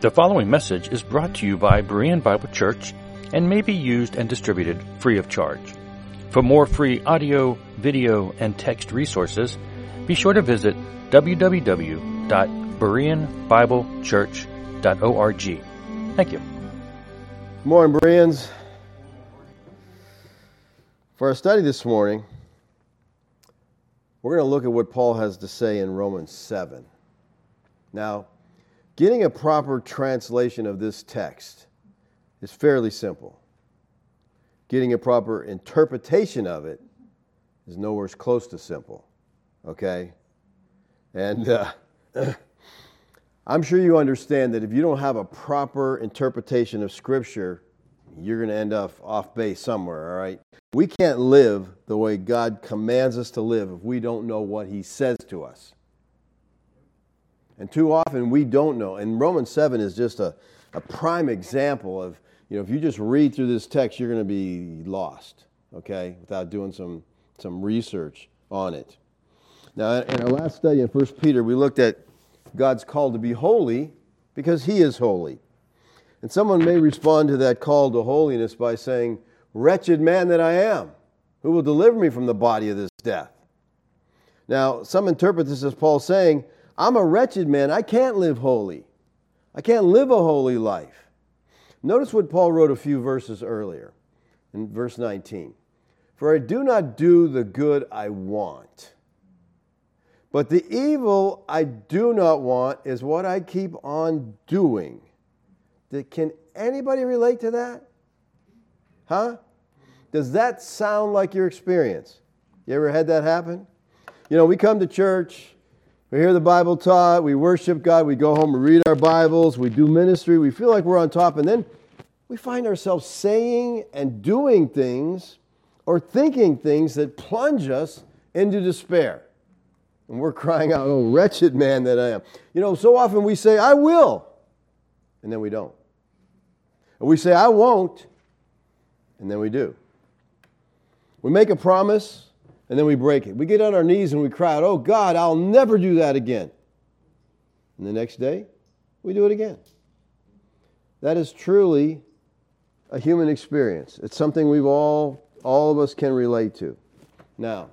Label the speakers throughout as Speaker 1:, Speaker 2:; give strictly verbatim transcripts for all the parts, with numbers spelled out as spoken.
Speaker 1: The following message is brought to you by Berean Bible Church and may be used and distributed free of charge. For more free audio, video, and text resources, be sure to visit w w w dot berean bible church dot org. Thank you.
Speaker 2: Good morning, Bereans. For our study this morning, we're going to look at what Paul has to say in Romans seven. Now, getting a proper translation of this text is fairly simple. Getting a proper interpretation of it is nowhere close to simple, okay? And uh, I'm sure you understand that if you don't have a proper interpretation of Scripture, you're going to end up off base somewhere, all right? We can't live the way God commands us to live if we don't know what He says to us. And too often we don't know. And Romans seven is just a, a prime example of, you know, if you just read through this text, you're going to be lost, okay, without doing some, some research on it. Now, in our last study in First Peter, we looked at God's call to be holy because He is holy. And someone may respond to that call to holiness by saying, "Wretched man that I am, who will deliver me from the body of this death?" Now, some interpret this as Paul saying, I'm a wretched man. I can't live holy. I can't live a holy life. Notice what Paul wrote a few verses earlier, in verse nineteen. For I do not do the good I want, but the evil I do not want is what I keep on doing. Can anybody relate to that? Huh? Does that sound like your experience? You ever had that happen? You know, we come to church, we hear the Bible taught, we worship God, we go home, we read our Bibles, we do ministry, we feel like we're on top, and then we find ourselves saying and doing things or thinking things that plunge us into despair. And we're crying out, "Oh, wretched man that I am." You know, so often we say, "I will," and then we don't. And we say, "I won't," and then we do. We make a promise, and then we break it. We get on our knees and we cry out, "Oh God, I'll never do that again." And the next day, we do it again. That is truly a human experience. It's something we've all, all of us can relate to. Now,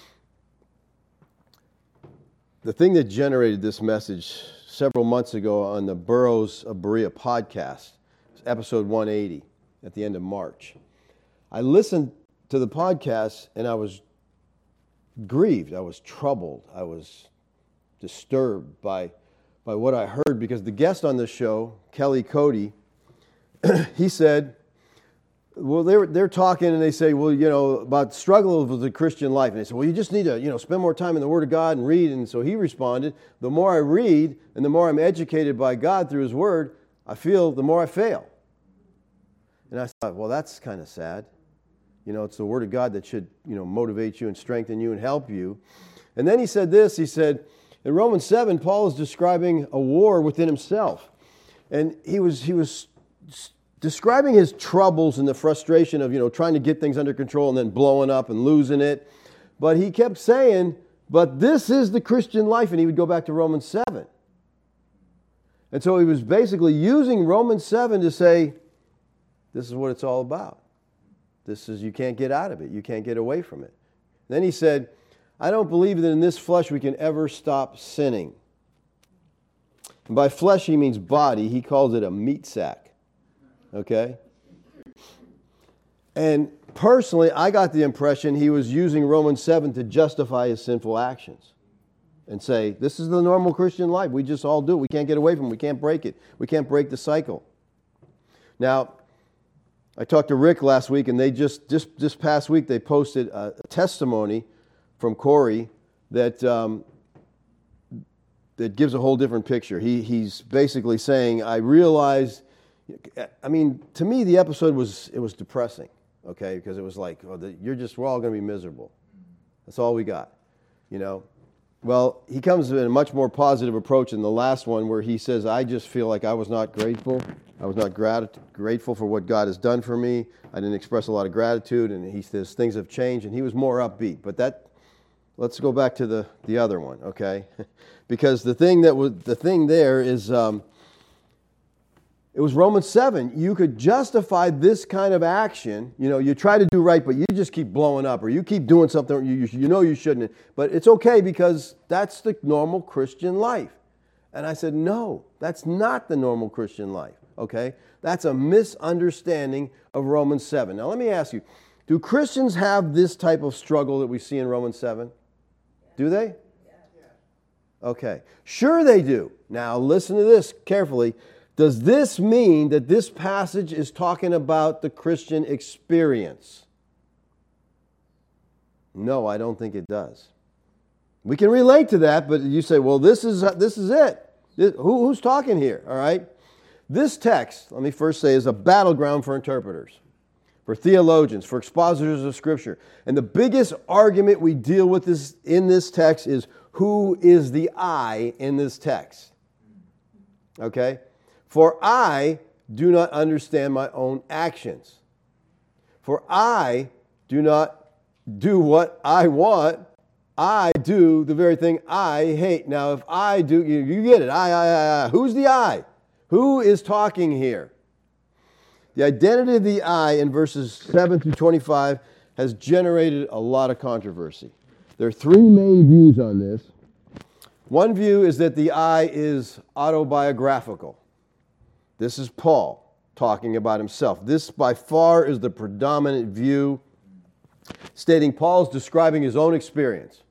Speaker 2: the thing that generated this message several months ago on the Burroughs of Berea podcast, episode one eighty, at the end of March. I listened to the podcast and I was grieved. I was troubled. I was disturbed by, by what I heard because the guest on the show, Kelly Cody, he said, well, they're, they're talking and they say, well, you know, about struggles with the Christian life. And they said, well, you just need to, you know, spend more time in the Word of God and read. And so he responded, the more I read and the more I'm educated by God through His Word, I feel the more I fail. And I thought, well, that's kind of sad. You know, it's the Word of God that should, you know, motivate you and strengthen you and help you. And then he said this, he said, in Romans seven, Paul is describing a war within himself. And he was he was describing his troubles and the frustration of, you know, trying to get things under control and then blowing up and losing it. But he kept saying, but this is the Christian life. And he would go back to Romans seven. And so he was basically using Romans seven to say, this is what it's all about. This is, you can't get out of it. You can't get away from it. Then he said, I don't believe that in this flesh we can ever stop sinning. And by flesh he means body. He calls it a meat sack. Okay? And personally, I got the impression he was using Romans seven to justify his sinful actions. And say, this is the normal Christian life. We just all do it. We can't get away from it. We can't break it. We can't break the cycle. Now, I talked to Rick last week, and they just, just this past week, they posted a, a testimony from Corey that um, that gives a whole different picture. He he's basically saying, I realized, I mean, to me, the episode was, it was depressing, okay, because it was like, oh, the, you're just, we're all going to be miserable. That's all we got, you know. Well, he comes with a much more positive approach in the last one where he says, I just feel like I was not grateful. I was not grat- grateful for what God has done for me. I didn't express a lot of gratitude, and he says things have changed, and he was more upbeat. But that, let's go back to the, the other one, okay? Because the thing that was the thing there is um, It was Romans seven. You could justify this kind of action. You know, you try to do right, but you just keep blowing up, or you keep doing something you, you know you shouldn't. But it's okay because that's the normal Christian life. And I said, no, that's not the normal Christian life, okay? That's a misunderstanding of Romans seven. Now, let me ask you, do Christians have this type of struggle that we see in Romans seven? Do they? Okay. Sure they do. Now, listen to this carefully. Does this mean that this passage is talking about the Christian experience? No, I don't think it does. We can relate to that, but you say, well, this is this is it. This, who, who's talking here? All right. This text, let me first say, is a battleground for interpreters, for theologians, for expositors of Scripture. And the biggest argument we deal with this, in this text is who is the I in this text? Okay? For I do not understand my own actions. For I do not do what I want. I do the very thing I hate. Now, if I do, you, you get it. I, I, I, I. Who's the I? Who is talking here? The identity of the I in verses seven through twenty-five has generated a lot of controversy. There are three main views on this. One view is that the I is autobiographical. This is Paul talking about himself. This by far is the predominant view, stating Paul's describing his own experience.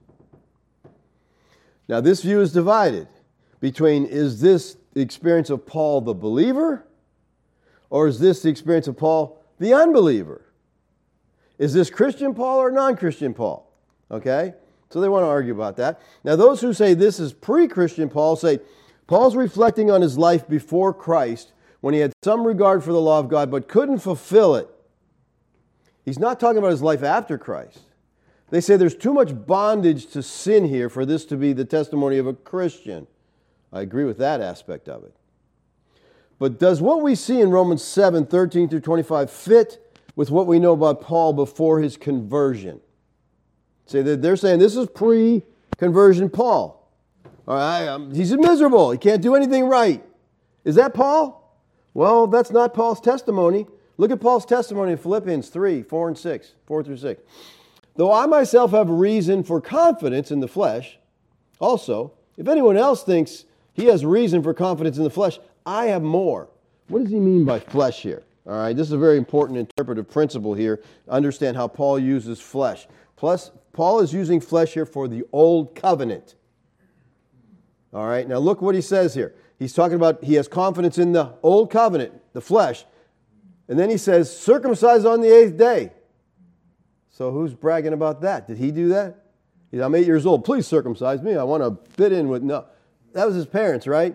Speaker 2: Now, this view is divided between, is this the experience of Paul the believer, or is this the experience of Paul the unbeliever? Is this Christian Paul or non-Christian Paul? Okay? So they want to argue about that. Now, those who say this is pre-Christian Paul say, Paul's reflecting on his life before Christ when he had some regard for the law of God but couldn't fulfill it. He's not talking about his life after Christ. They say there's too much bondage to sin here for this to be the testimony of a Christian. I agree with that aspect of it. But does what we see in Romans seven, thirteen through twenty-five fit with what we know about Paul before his conversion? Say that they're saying this is pre-conversion Paul. All right, um, he's miserable. He can't do anything right. Is that Paul? Well, that's not Paul's testimony. Look at Paul's testimony in Philippians three, four and six, four through six. Though I myself have reason for confidence in the flesh, also, if anyone else thinks he has reason for confidence in the flesh, I have more. What does he mean by flesh here? All right, this is a very important interpretive principle here. Understand how Paul uses flesh. Plus, Paul is using flesh here for the old covenant. All right, now look what he says here. He's talking about he has confidence in the old covenant, the flesh. And then he says, circumcised on the eighth day. So who's bragging about that? Did he do that? He's, I'm eight years old. Please circumcise me. I want to fit in with... No, that was his parents, right?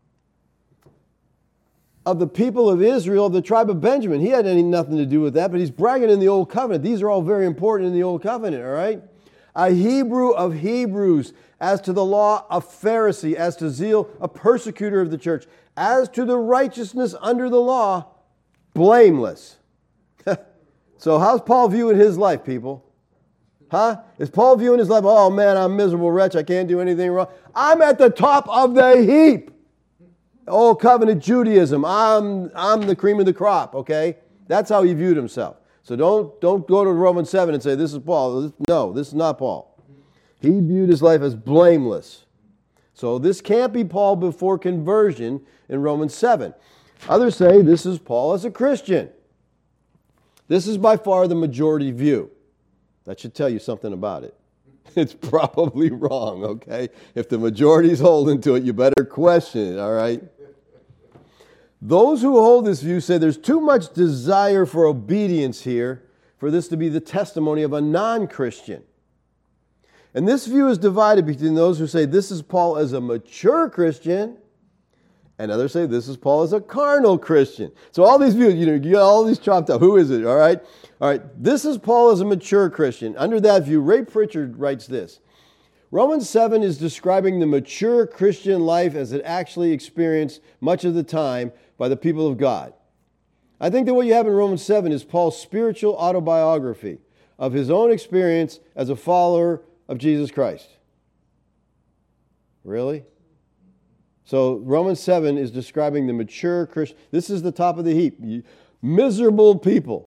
Speaker 2: Of the people of Israel, of the tribe of Benjamin. He had any, nothing to do with that, but he's bragging in the old covenant. These are all very important in the old covenant, all right? A Hebrew of Hebrews, as to the law, a Pharisee, as to zeal, a persecutor of the church, as to the righteousness under the law, blameless. So how's Paul viewing his life, people? Huh? Is Paul viewing his life, oh man, I'm a miserable wretch, I can't do anything wrong. I'm at the top of the heap. Old covenant Judaism, I'm, I'm the cream of the crop, okay? That's how he viewed himself. So don't, don't go to Romans seven and say, this is Paul. No, this is not Paul. He viewed his life as blameless. So this can't be Paul before conversion in Romans seven. Others say this is Paul as a Christian. This is by far the majority view. That should tell you something about it. It's probably wrong, okay? If the majority's holding to it, you better question it, all right? Those who hold this view say there's too much desire for obedience here for this to be the testimony of a non-Christian. And this view is divided between those who say this is Paul as a mature Christian, and others say this is Paul as a carnal Christian. So all these views, you know, you got all these chopped up. Who is it, all right? All right, this is Paul as a mature Christian. Under that view, Ray Pritchard writes this. Romans seven is describing the mature Christian life as it actually experienced much of the time by the people of God. I think that what you have in Romans seven is Paul's spiritual autobiography of his own experience as a follower of Jesus Christ. Really? So Romans seven is describing the mature Christian. This is the top of the heap. Miserable people.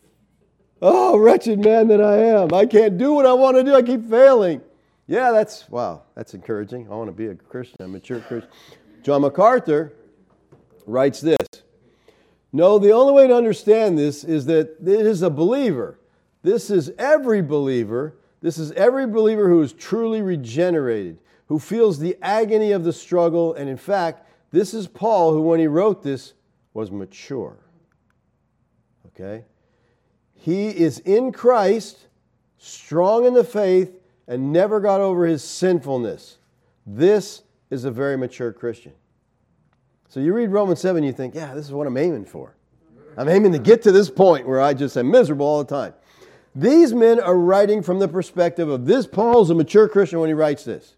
Speaker 2: Oh, wretched man that I am. I can't do what I want to do. I keep failing. Yeah, that's, wow, that's encouraging. I want to be a Christian, a mature Christian. John MacArthur writes this. No, the only way to understand this is that it is a believer. This is every believer. This is every believer who is truly regenerated, who feels the agony of the struggle. And in fact, this is Paul who, when he wrote this, was mature. Okay? He is in Christ, strong in the faith, and never got over his sinfulness. This is a very mature Christian. So you read Romans seven, you think, yeah, this is what I'm aiming for. I'm aiming to get to this point where I just am miserable all the time. These men are writing from the perspective of this Paul's a mature Christian when he writes this.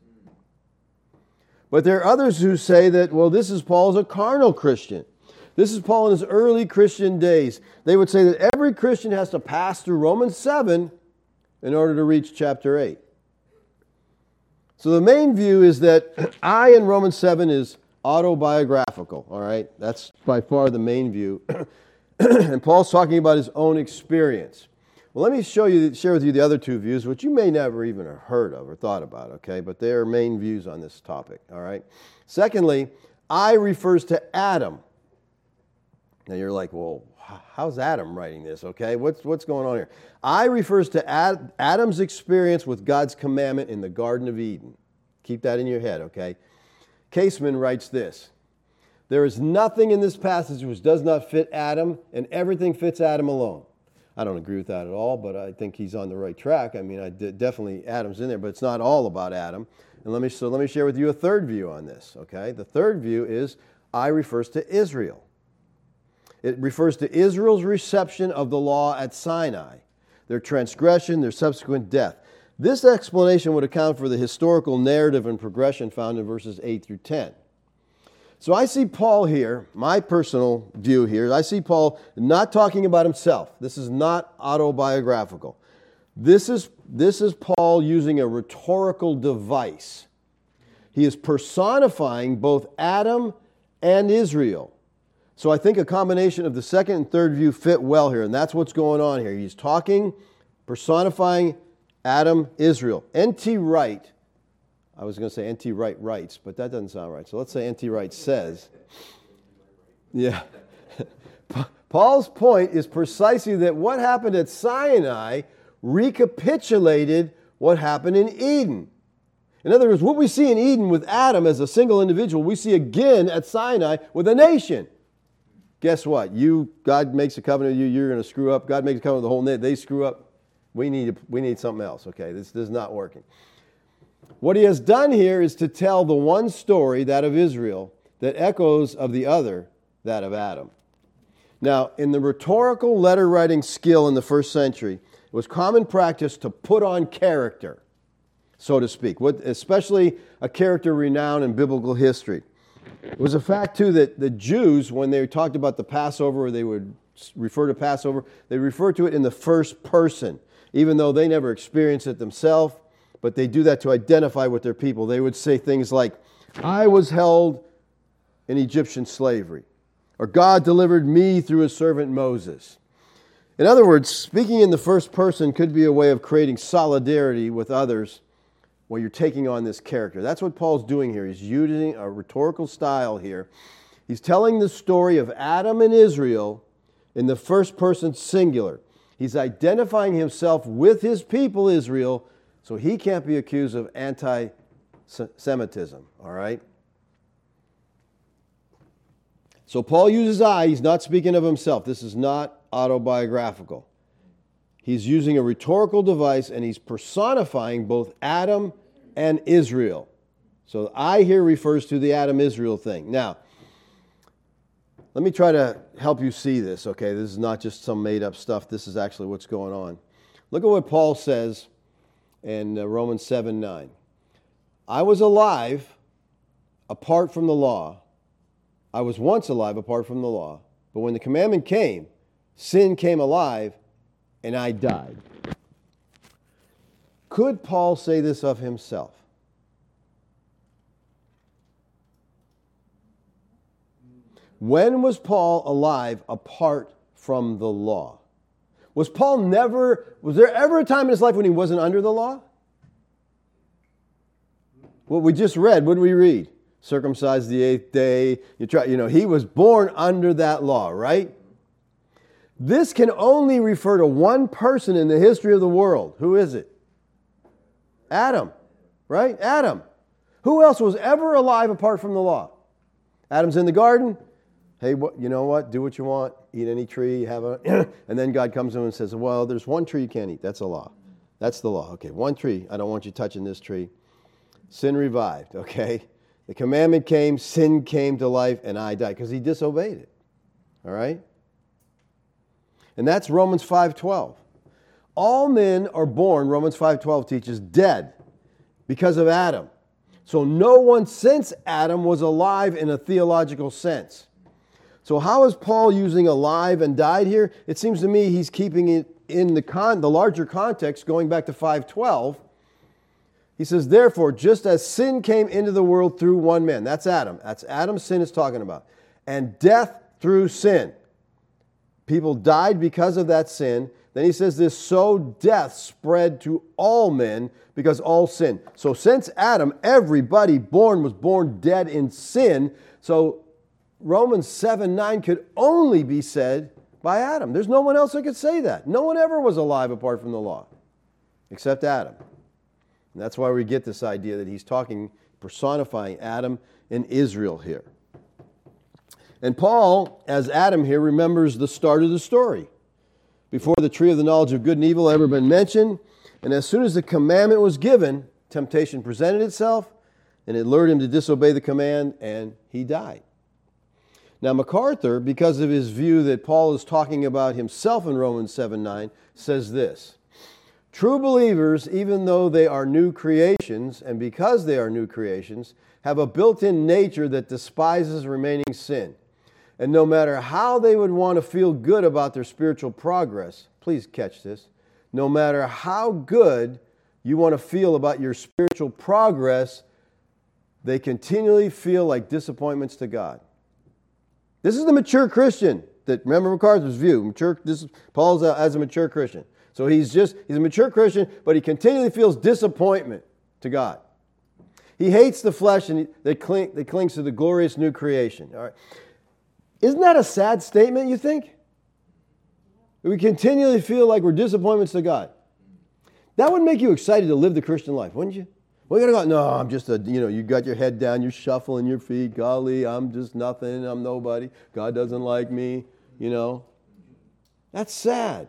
Speaker 2: But there are others who say that, well, this is Paul's a carnal Christian. This is Paul in his early Christian days. They would say that every Christian has to pass through Romans seven in order to reach chapter eight. So the main view is that I in Romans seven is autobiographical, all right? That's by far the main view. And Paul's talking about his own experience. Well, let me show you, share with you the other two views, which you may never even have heard of or thought about, okay? But they are main views on this topic, all right? Secondly, I refers to Adam. Now you're like, well, how's Adam writing this, okay? What's, what's going on here? I refers to Ad, Adam's experience with God's commandment in the Garden of Eden. Keep that in your head, okay? Caseman writes this. There is nothing in this passage which does not fit Adam, and everything fits Adam alone. I don't agree with that at all, but I think he's on the right track. I mean, I did, definitely Adam's in there, but it's not all about Adam. And let me so let me share with you a third view on this, okay? The third view is I refers to Israel. It refers to Israel's reception of the law at Sinai, their transgression, their subsequent death. This explanation would account for the historical narrative and progression found in verses eight through ten. So I see Paul here, my personal view here, I see Paul not talking about himself. This is not autobiographical. This is, this is Paul using a rhetorical device. He is personifying both Adam and Israel. So I think a combination of the second and third view fit well here, and that's what's going on here. He's talking, personifying Adam, Israel. N T Wright, I was going to say N T Wright writes, but that doesn't sound right. So let's say N T Wright says, yeah. Paul's point is precisely that what happened at Sinai recapitulated what happened in Eden. In other words, what we see in Eden with Adam as a single individual, we see again at Sinai with a nation. Guess what? You, God makes a covenant with you, you're going to screw up. God makes a covenant with the whole nation, they screw up. We need, we need something else, okay? This, this is not working. What he has done here is to tell the one story, that of Israel, that echoes of the other, that of Adam. Now, in the rhetorical letter writing skill in the first century, it was common practice to put on character, so to speak, what, especially a character renowned in biblical history. It was a fact, too, that the Jews, when they talked about the Passover, or they would refer to Passover, they referred to it in the first person, even though they never experienced it themselves, but they do that to identify with their people. They would say things like, I was held in Egyptian slavery, or God delivered me through his servant Moses. In other words, speaking in the first person could be a way of creating solidarity with others when you're taking on this character. That's what Paul's doing here. He's using a rhetorical style here. He's telling the story of Adam and Israel in the first person singular. He's identifying himself with his people, Israel, so he can't be accused of anti-Semitism, all right? So Paul uses I. He's not speaking of himself. This is not autobiographical. He's using a rhetorical device, and he's personifying both Adam and Israel. So I here refers to the Adam-Israel thing. Now, let me try to help you see this, okay? This is not just some made-up stuff. This is actually what's going on. Look at what Paul says in Romans seven nine. I was alive apart from the law. I was once alive apart from the law. But when the commandment came, sin came alive, and I died. Could Paul say this of himself? When was Paul alive apart from the law? Was Paul never, was there ever a time in his life when he wasn't under the law? What we just read, what did we read? Circumcised the eighth day. You try, you know, he was born under that law, right? This can only refer to one person in the history of the world. Who is it? Adam, right? Adam. Who else was ever alive apart from the law? Adam's in the garden. Hey, what, you know what? Do what you want. Eat any tree. Have a, and then God comes to him and says, well, there's one tree you can't eat. That's a law. That's the law. Okay, one tree. I don't want you touching this tree. Sin revived, okay? The commandment came, sin came to life, and I died because he disobeyed it. All right? And that's Romans five twelve. All men are born, Romans five twelve teaches, dead because of Adam. So no one since Adam was alive in a theological sense. So how is Paul using alive and died here? It seems to me he's keeping it in the con- the larger context, going back to five twelve. He says, therefore, just as sin came into the world through one man, that's Adam. That's Adam's sin is talking about. And death through sin. People died because of that sin. Then he says this, so death spread to all men because all sin. So since Adam, everybody born was born dead in sin. So Romans seven nine could only be said by Adam. There's no one else that could say that. No one ever was alive apart from the law, except Adam. And that's why we get this idea that he's talking, personifying Adam and Israel here. And Paul, as Adam here, remembers the start of the story. Before the tree of the knowledge of good and evil had ever been mentioned, and as soon as the commandment was given, temptation presented itself, and it lured him to disobey the command, and he died. Now MacArthur, because of his view that Paul is talking about himself in Romans seven nine, says this, true believers, even though they are new creations, and because they are new creations, have a built-in nature that despises remaining sin. And no matter how they would want to feel good about their spiritual progress, please catch this, no matter how good you want to feel about your spiritual progress, they continually feel like disappointments to God. This is the mature Christian that, remember MacArthur's view, mature, this is, Paul's a, as a mature Christian. So he's just, he's a mature Christian, but he continually feels disappointment to God. He hates the flesh and he, that, cling, that clings to the glorious new creation. All right. Isn't that a sad statement, you think? We continually feel like we're disappointments to God. That would make you excited to live the Christian life, wouldn't you? Well, you gotta go, no, I'm just a, you know, you got your head down, you're shuffling your feet. Golly, I'm just nothing, I'm nobody. God doesn't like me, you know. That's sad.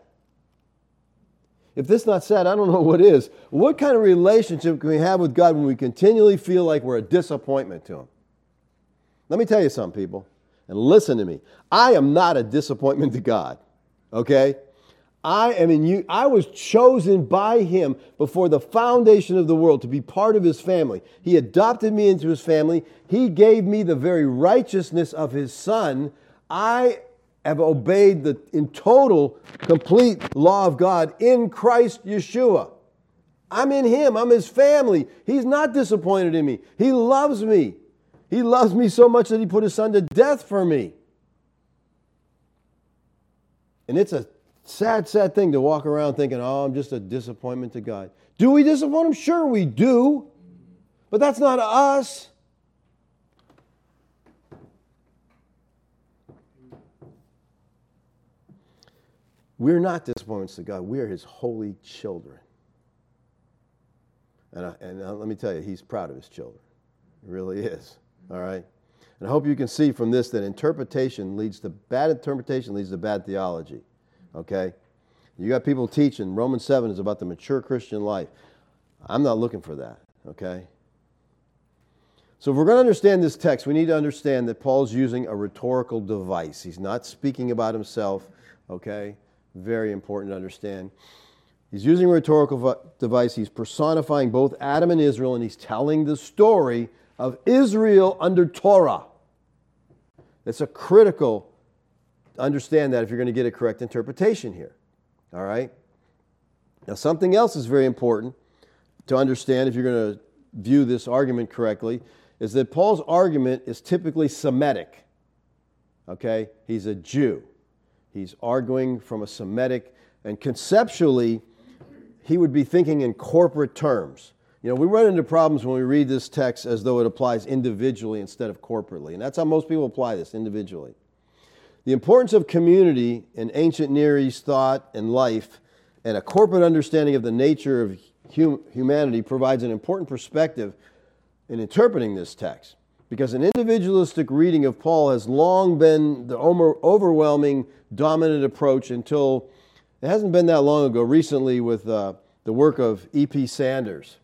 Speaker 2: If this is not sad, I don't know what is. What kind of relationship can we have with God when we continually feel like we're a disappointment to Him? Let me tell you something, people, and listen to me. I am not a disappointment to God, okay? I am in you. I was chosen by Him before the foundation of the world to be part of His family. He adopted me into His family. He gave me the very righteousness of His Son. I have obeyed the in total, complete law of God in Christ Yeshua. I'm in Him. I'm His family. He's not disappointed in me. He loves me. He loves me so much that He put His Son to death for me. And it's a sad, sad thing to walk around thinking, oh, I'm just a disappointment to God. Do we disappoint Him? Sure we do. But that's not us. We're not disappointments to God. We're His holy children. And, I, and uh, let me tell you, He's proud of His children. He really is. All right? And I hope you can see from this that interpretation leads to bad interpretation leads to bad theology. Okay? You got people teaching Romans seven is about the mature Christian life. I'm not looking for that. Okay? So if we're going to understand this text, we need to understand that Paul's using a rhetorical device. He's not speaking about himself. Okay? Very important to understand. He's using a rhetorical device. He's personifying both Adam and Israel, and he's telling the story of Israel under Torah. It's a critical to understand that if you're going to get a correct interpretation here. All right? Now, something else is very important to understand if you're going to view this argument correctly, is that Paul's argument is typically Semitic. Okay? He's a Jew. He's arguing from a Semitic, and conceptually, he would be thinking in corporate terms. You know, we run into problems when we read this text as though it applies individually instead of corporately, and that's how most people apply this, individually. The importance of community in ancient Near East thought and life and a corporate understanding of the nature of hum- humanity provides an important perspective in interpreting this text, because an individualistic reading of Paul has long been the overwhelming dominant approach until it hasn't been that long ago, recently with uh, the work of E P Sanders.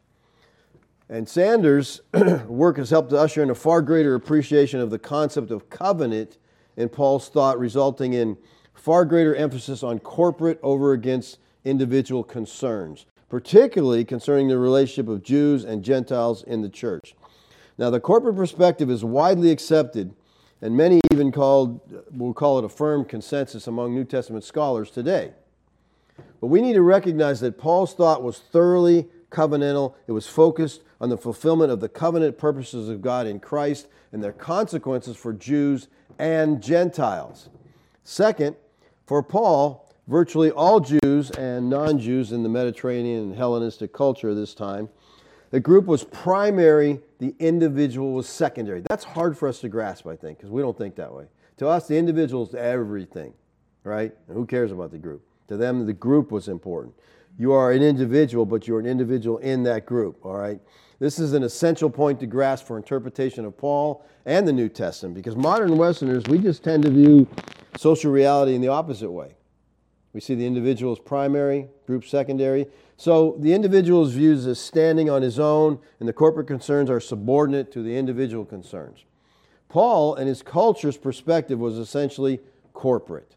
Speaker 2: And Sanders' work has helped to usher in a far greater appreciation of the concept of covenant in Paul's thought, resulting in far greater emphasis on corporate over against individual concerns, particularly concerning the relationship of Jews and Gentiles in the church. Now, the corporate perspective is widely accepted, and many even called, will call it a firm consensus among New Testament scholars today. But we need to recognize that Paul's thought was thoroughly covenantal. It was focused on the fulfillment of the covenant purposes of God in Christ and their consequences for Jews and Gentiles. Second, for Paul, virtually all Jews and non-Jews in the Mediterranean and Hellenistic culture of this time, the group was primary, the individual was secondary. That's hard for us to grasp, I think, because we don't think that way. To us, the individual is everything, right? And who cares about the group? To them, the group was important. You are an individual, but you're an individual in that group, all right? This is an essential point to grasp for interpretation of Paul and the New Testament, because modern Westerners, we just tend to view social reality in the opposite way. We see the individual as primary, group secondary. So the individual is viewed as standing on his own, and the corporate concerns are subordinate to the individual concerns. Paul and his culture's perspective was essentially corporate.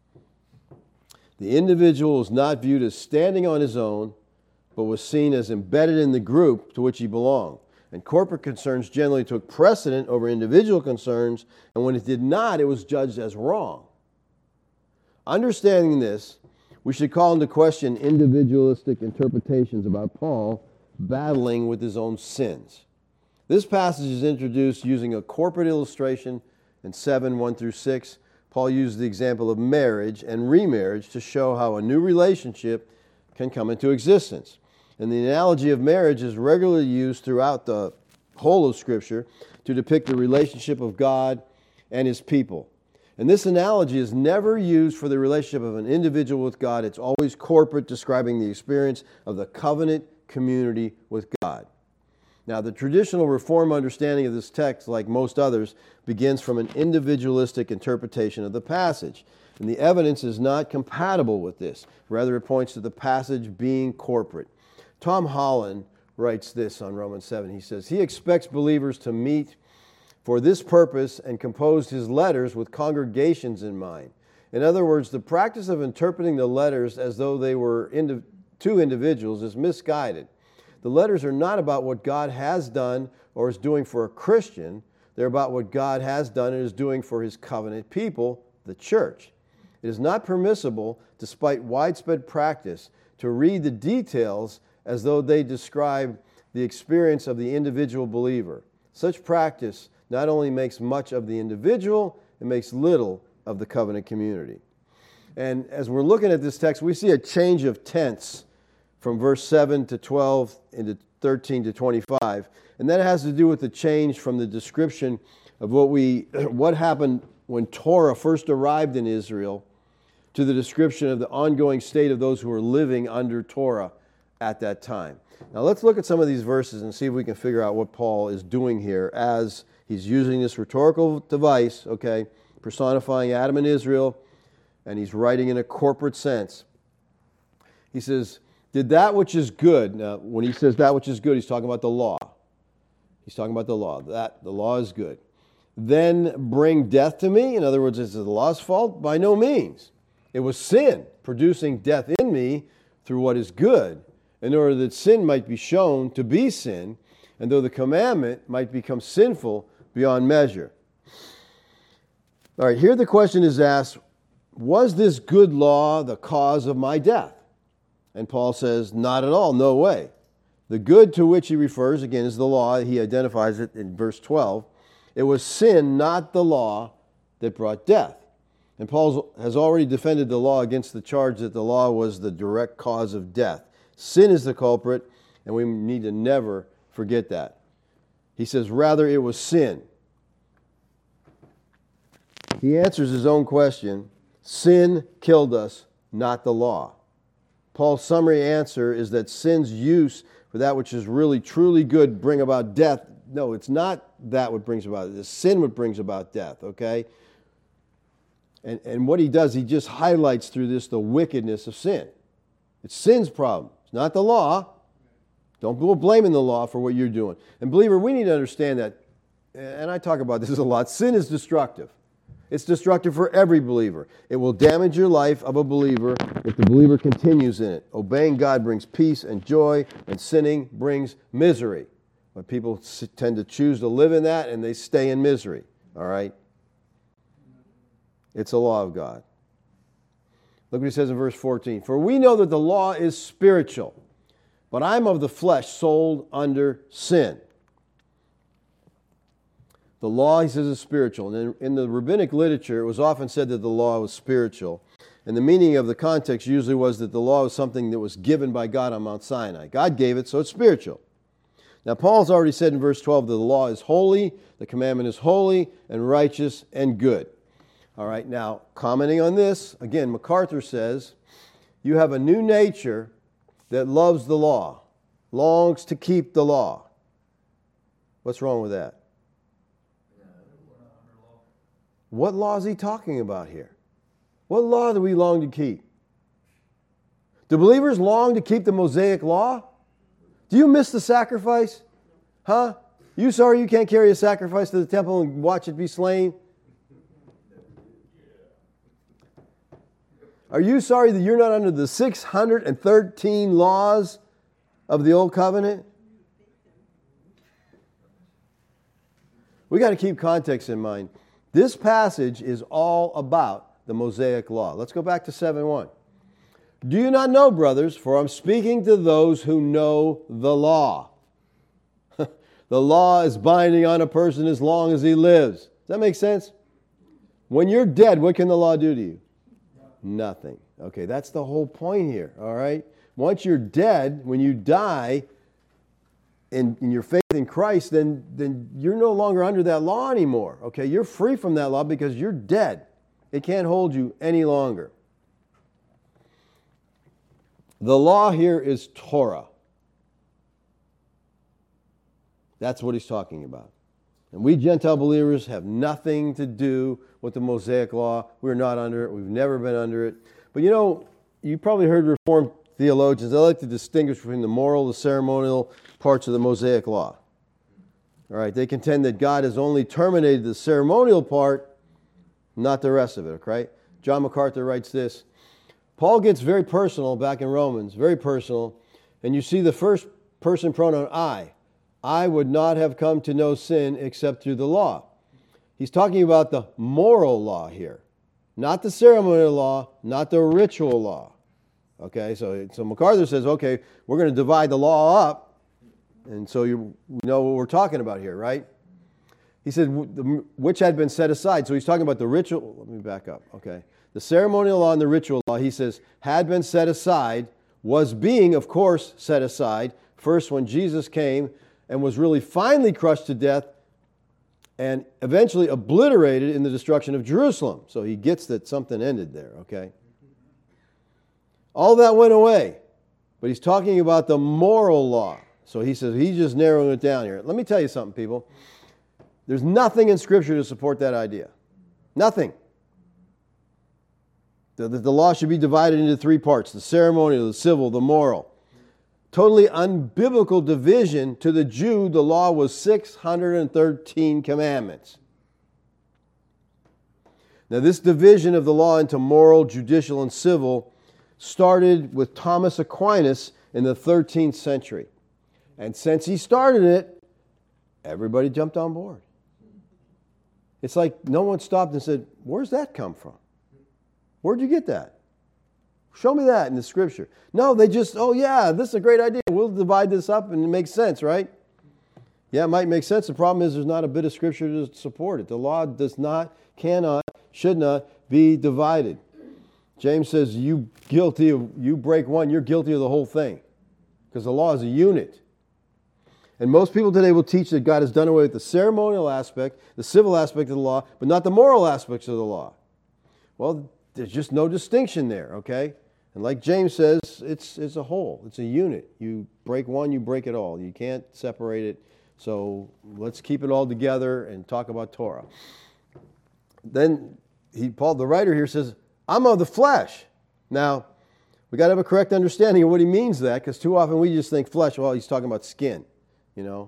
Speaker 2: The individual was not viewed as standing on his own, but was seen as embedded in the group to which he belonged. And corporate concerns generally took precedent over individual concerns, and when it did not, it was judged as wrong. Understanding this, we should call into question individualistic interpretations about Paul battling with his own sins. This passage is introduced using a corporate illustration in seven, one through six. Paul used the example of marriage and remarriage to show how a new relationship can come into existence. And the analogy of marriage is regularly used throughout the whole of Scripture to depict the relationship of God and His people. And this analogy is never used for the relationship of an individual with God. It's always corporate, describing the experience of the covenant community with God. Now, the traditional Reformed understanding of this text, like most others, begins from an individualistic interpretation of the passage. And the evidence is not compatible with this. Rather, it points to the passage being corporate. Tom Holland writes this on Romans seven. He says, he expects believers to meet for this purpose and composed his letters with congregations in mind. In other words, the practice of interpreting the letters as though they were indi- two individuals is misguided. The letters are not about what God has done or is doing for a Christian. They're about what God has done and is doing for His covenant people, the church. It is not permissible, despite widespread practice, to read the details as though they describe the experience of the individual believer. Such practice not only makes much of the individual, it makes little of the covenant community. And as we're looking at this text, we see a change of tense from verse seven to twelve into thirteen to twenty-five. And that has to do with the change from the description of what we what happened when Torah first arrived in Israel to the description of the ongoing state of those who were living under Torah at that time. Now let's look at some of these verses and see if we can figure out what Paul is doing here as he's using this rhetorical device, okay, personifying Adam and Israel, and he's writing in a corporate sense. He says, did that which is good. Now, when he says that which is good, he's talking about the law. He's talking about the law. That the law is good. Then bring death to me. In other words, is it the law's fault? By no means. It was sin producing death in me through what is good, in order that sin might be shown to be sin, and though the commandment might become sinful beyond measure. All right, here the question is asked, was this good law the cause of my death? And Paul says, not at all, no way. The good to which he refers, again, is the law. He identifies it in verse twelve. It was sin, not the law, that brought death. And Paul has already defended the law against the charge that the law was the direct cause of death. Sin is the culprit, and we need to never forget that. He says, rather it was sin. He answers his own question. Sin killed us, not the law. Paul's summary answer is that sin's use for that which is really truly good bring about death. No, it's not that what brings about it. It's sin what brings about death, okay? And, and what he does, he just highlights through this the wickedness of sin. It's sin's problem. It's not the law. Don't go blaming the law for what you're doing. And believer, we need to understand that, and I talk about this a lot, sin is destructive. It's destructive for every believer. It will damage your life of a believer if the believer continues in it. Obeying God brings peace and joy, and sinning brings misery. But people tend to choose to live in that, and they stay in misery. All right? It's a law of God. Look what he says in verse fourteen. For we know that the law is spiritual, but I'm of the flesh, sold under sin. The law, he says, is spiritual. And in, in the rabbinic literature, it was often said that the law was spiritual. And the meaning of the context usually was that the law was something that was given by God on Mount Sinai. God gave it, so it's spiritual. Now, Paul's already said in verse twelve that the law is holy, the commandment is holy and righteous and good. All right, now, commenting on this, again, MacArthur says, you have a new nature that loves the law, longs to keep the law. What's wrong with that? What law is he talking about here? What law do we long to keep? Do believers long to keep the Mosaic law? Do you miss the sacrifice? Huh? You sorry you can't carry a sacrifice to the temple and watch it be slain? Are you sorry that you're not under the six hundred thirteen laws of the Old Covenant? We got to keep context in mind. This passage is all about the Mosaic law. Let's go back to seven one. Do you not know, brothers, for I'm speaking to those who know the law. The law is binding on a person as long as he lives. Does that make sense? When you're dead, what can the law do to you? Nothing. Okay, that's the whole point here, all right? Once you're dead, when you die in, in your faith in Christ, then, then you're no longer under that law anymore, okay? You're free from that law because you're dead. It can't hold you any longer. The law here is Torah. That's what he's talking about. And we Gentile believers have nothing to do with the Mosaic law. We're not under it. We've never been under it. But you know, you probably heard Reformed theologians, they like to distinguish between the moral, the ceremonial parts of the Mosaic law. All right, they contend that God has only terminated the ceremonial part, not the rest of it, okay? John MacArthur writes this. Paul gets very personal back in Romans, very personal. And you see the first person pronoun I. I would not have come to know sin except through the law. He's talking about the moral law here, not the ceremonial law, not the ritual law. Okay, so, so MacArthur says, okay, we're going to divide the law up, and so you know what we're talking about here, right? He said, which had been set aside. So he's talking about the ritual. Let me back up, okay. The ceremonial law and the ritual law, he says, had been set aside, was being, of course, set aside, first when Jesus came and was really finally crushed to death and eventually obliterated in the destruction of Jerusalem. So he gets that something ended there, okay? All that went away, but he's talking about the moral law. So he says he's just narrowing it down here. Let me tell you something, people. There's nothing in Scripture to support that idea. Nothing. The, the, the law should be divided into three parts, the ceremonial, the civil, the moral. Totally unbiblical division. To the Jew, the law was six hundred thirteen commandments. Now, this division of the law into moral, judicial, and civil started with Thomas Aquinas in the thirteenth century. And since he started it, everybody jumped on board. It's like no one stopped and said, where's that come from? Where'd you get that? Show me that in the Scripture. No, they just, oh yeah, this is a great idea. We'll divide this up and it makes sense, right? Yeah, it might make sense. The problem is there's not a bit of Scripture to support it. The law does not, cannot should not be divided. James says, you guilty of, you break one, you're guilty of the whole thing. Because the law is a unit. And most people today will teach that God has done away with the ceremonial aspect, the civil aspect of the law, but not the moral aspects of the law. Well, there's just no distinction there, okay? And like James says, it's it's a whole. It's a unit. You break one, you break it all. You can't separate it. So let's keep it all together and talk about Torah. Then he, Paul, the writer here, says, I'm of the flesh. Now, we got to have a correct understanding of what he means that, because too often we just think flesh, well, he's talking about skin, you know,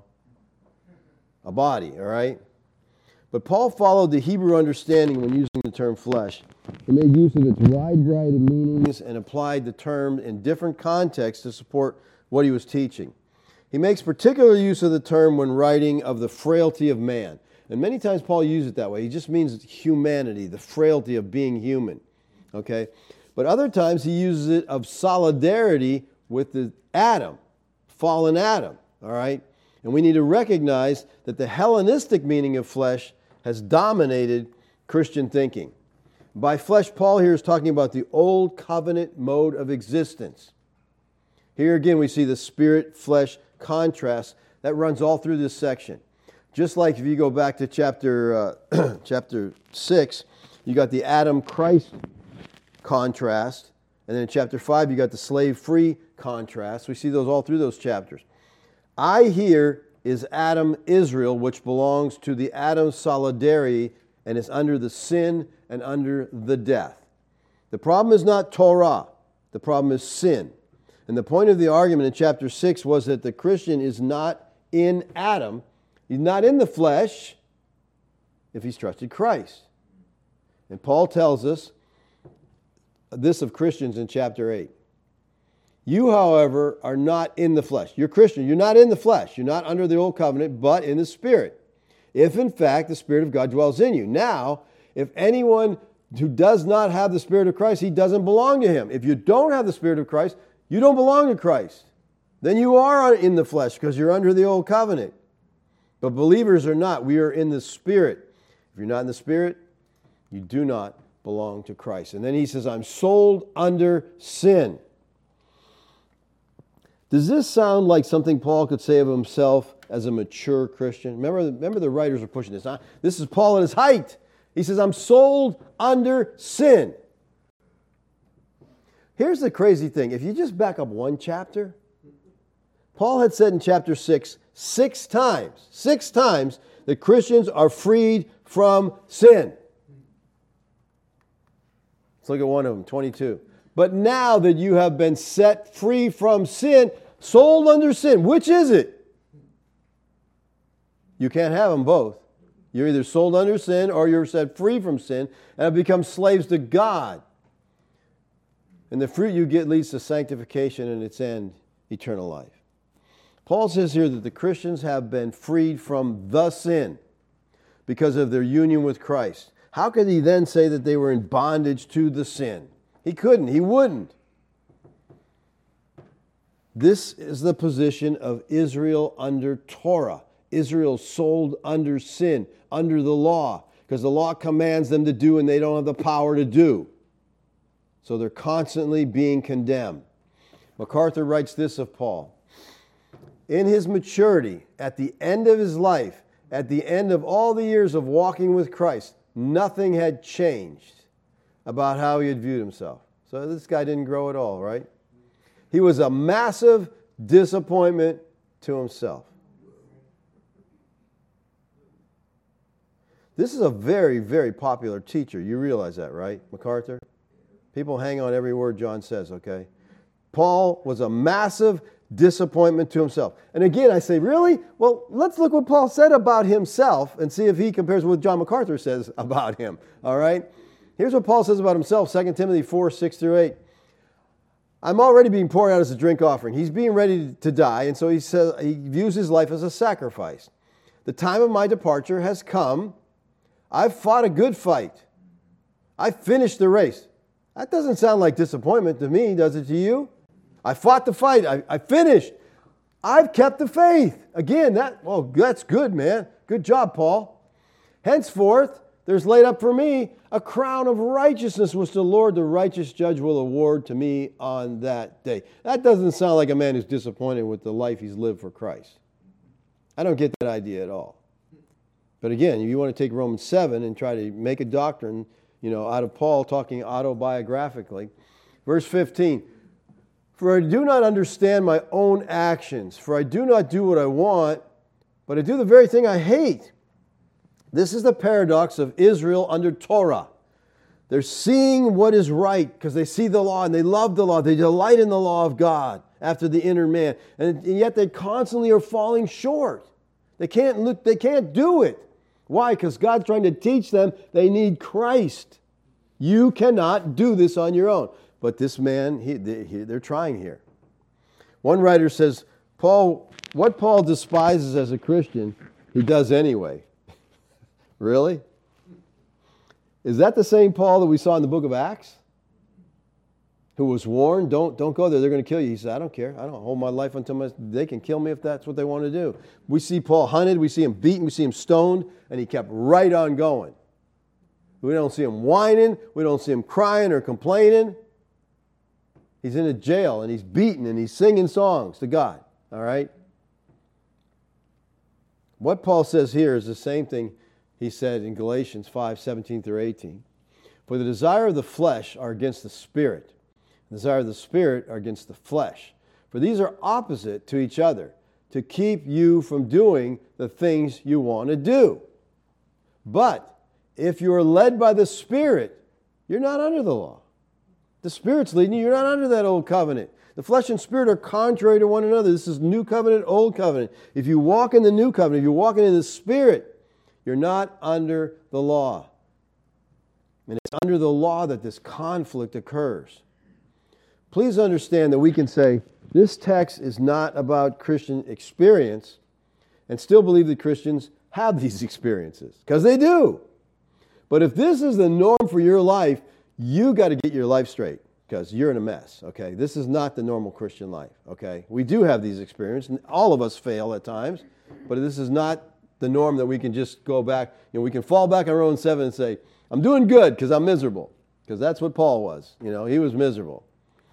Speaker 2: a body, all right? But Paul followed the Hebrew understanding when using the term flesh. He made use of its wide variety of meanings and applied the term in different contexts to support what he was teaching. He makes particular use of the term when writing of the frailty of man. And many times Paul uses it that way. He just means humanity, the frailty of being human. Okay? But other times he uses it of solidarity with the Adam, fallen Adam. All right? And we need to recognize that the Hellenistic meaning of flesh has dominated Christian thinking. By flesh, Paul here is talking about the old covenant mode of existence. Here again we see the spirit-flesh contrast that runs all through this section. Just like if you go back to chapter uh, chapter six, you got the Adam-Christ contrast, and then in chapter five you got the slave-free contrast. We see those all through those chapters. I here is Adam Israel, which belongs to the Adam solidarity and is under the sin and under the death. The problem is not Torah. The problem is sin. And the point of the argument in chapter six was that the Christian is not in Adam. He's not in the flesh if he's trusted Christ. And Paul tells us this of Christians in chapter eight. You, however, are not in the flesh. You're Christian. You're not in the flesh. You're not under the old covenant, but in the Spirit. If, in fact, the Spirit of God dwells in you. Now, if anyone who does not have the Spirit of Christ, he doesn't belong to him. If you don't have the Spirit of Christ, you don't belong to Christ. Then you are in the flesh because you're under the old covenant. But believers are not. We are in the Spirit. If you're not in the Spirit, you do not belong to Christ. And then he says, I'm sold under sin. Does this sound like something Paul could say of himself as a mature Christian? Remember, remember the writers are pushing this. Huh? This is Paul at his height. He says, I'm sold under sin. Here's the crazy thing. If you just back up one chapter, Paul had said in chapter six, six times, six times that Christians are freed from sin. Let's look at one of them, twenty-two. But now that you have been set free from sin, sold under sin, which is it? You can't have them both. You're either sold under sin or you're set free from sin and have become slaves to God. And the fruit you get leads to sanctification and its end, eternal life. Paul says here that the Christians have been freed from the sin because of their union with Christ. How could he then say that they were in bondage to the sin? He couldn't. He wouldn't. This is the position of Israel under Torah. Israel sold under sin, under the law, because the law commands them to do and they don't have the power to do. So they're constantly being condemned. MacArthur writes this of Paul. In his maturity, at the end of his life, at the end of all the years of walking with Christ, nothing had changed about how he had viewed himself. So this guy didn't grow at all, right? He was a massive disappointment to himself. This is a very, very popular teacher. You realize that, right, MacArthur? People hang on every word John says, okay? Paul was a massive disappointment to himself. And again, I say, really? Well, let's look what Paul said about himself and see if he compares with what John MacArthur says about him, all right? Here's what Paul says about himself, Second Timothy four, six through eight. I'm already being poured out as a drink offering. He's being ready to die, and so he says he views his life as a sacrifice. The time of my departure has come. I've fought a good fight. I've finished the race. That doesn't sound like disappointment to me, does it to you? I fought the fight. I, I finished. I've kept the faith. Again, that well, that's good, man. Good job, Paul. Henceforth, there's laid up for me a crown of righteousness, which the Lord, the righteous judge, will award to me on that day. That doesn't sound like a man who's disappointed with the life he's lived for Christ. I don't get that idea at all. But again, you want to take Romans seven and try to make a doctrine, you know, out of Paul talking autobiographically. Verse fifteen, for I do not understand my own actions, for I do not do what I want, but I do the very thing I hate. This is the paradox of Israel under Torah. They're seeing what is right because they see the law and they love the law. They delight in the law of God after the inner man. And yet they constantly are falling short. They can't look, they can't do it. Why? Because God's trying to teach them they need Christ. You cannot do this on your own. But this man, he, they, he, they're trying here. One writer says, Paul, what Paul despises as a Christian, he does anyway. Really? Is that the same Paul that we saw in the book of Acts? Who was warned, don't, don't go there, they're going to kill you. He said, I don't care. I don't hold my life until my, they can kill me if that's what they want to do. We see Paul hunted, we see him beaten, we see him stoned, and he kept right on going. We don't see him whining, we don't see him crying or complaining. He's in a jail and he's beaten and he's singing songs to God. All right? What Paul says here is the same thing he said in Galatians five, seventeen through eighteen. For the desire of the flesh are against the spirit. The desire of the spirit are against the flesh. For these are opposite to each other, to keep you from doing the things you want to do. But if you are led by the Spirit, you're not under the law. The Spirit's leading you. You're not under that old covenant. The flesh and spirit are contrary to one another. This is new covenant, old covenant. If you walk in the new covenant, if you're walking in the Spirit, you're not under the law. And it's under the law that this conflict occurs. Please understand that we can say, this text is not about Christian experience, and still believe that Christians have these experiences, because they do. But if this is the norm for your life, you got to get your life straight, because you're in a mess, okay? This is not the normal Christian life, okay? We do have these experiences, and all of us fail at times, but this is not the norm that we can just go back. You know, we can fall back on Romans seven and say, I'm doing good because I'm miserable, because that's what Paul was. You know, he was miserable.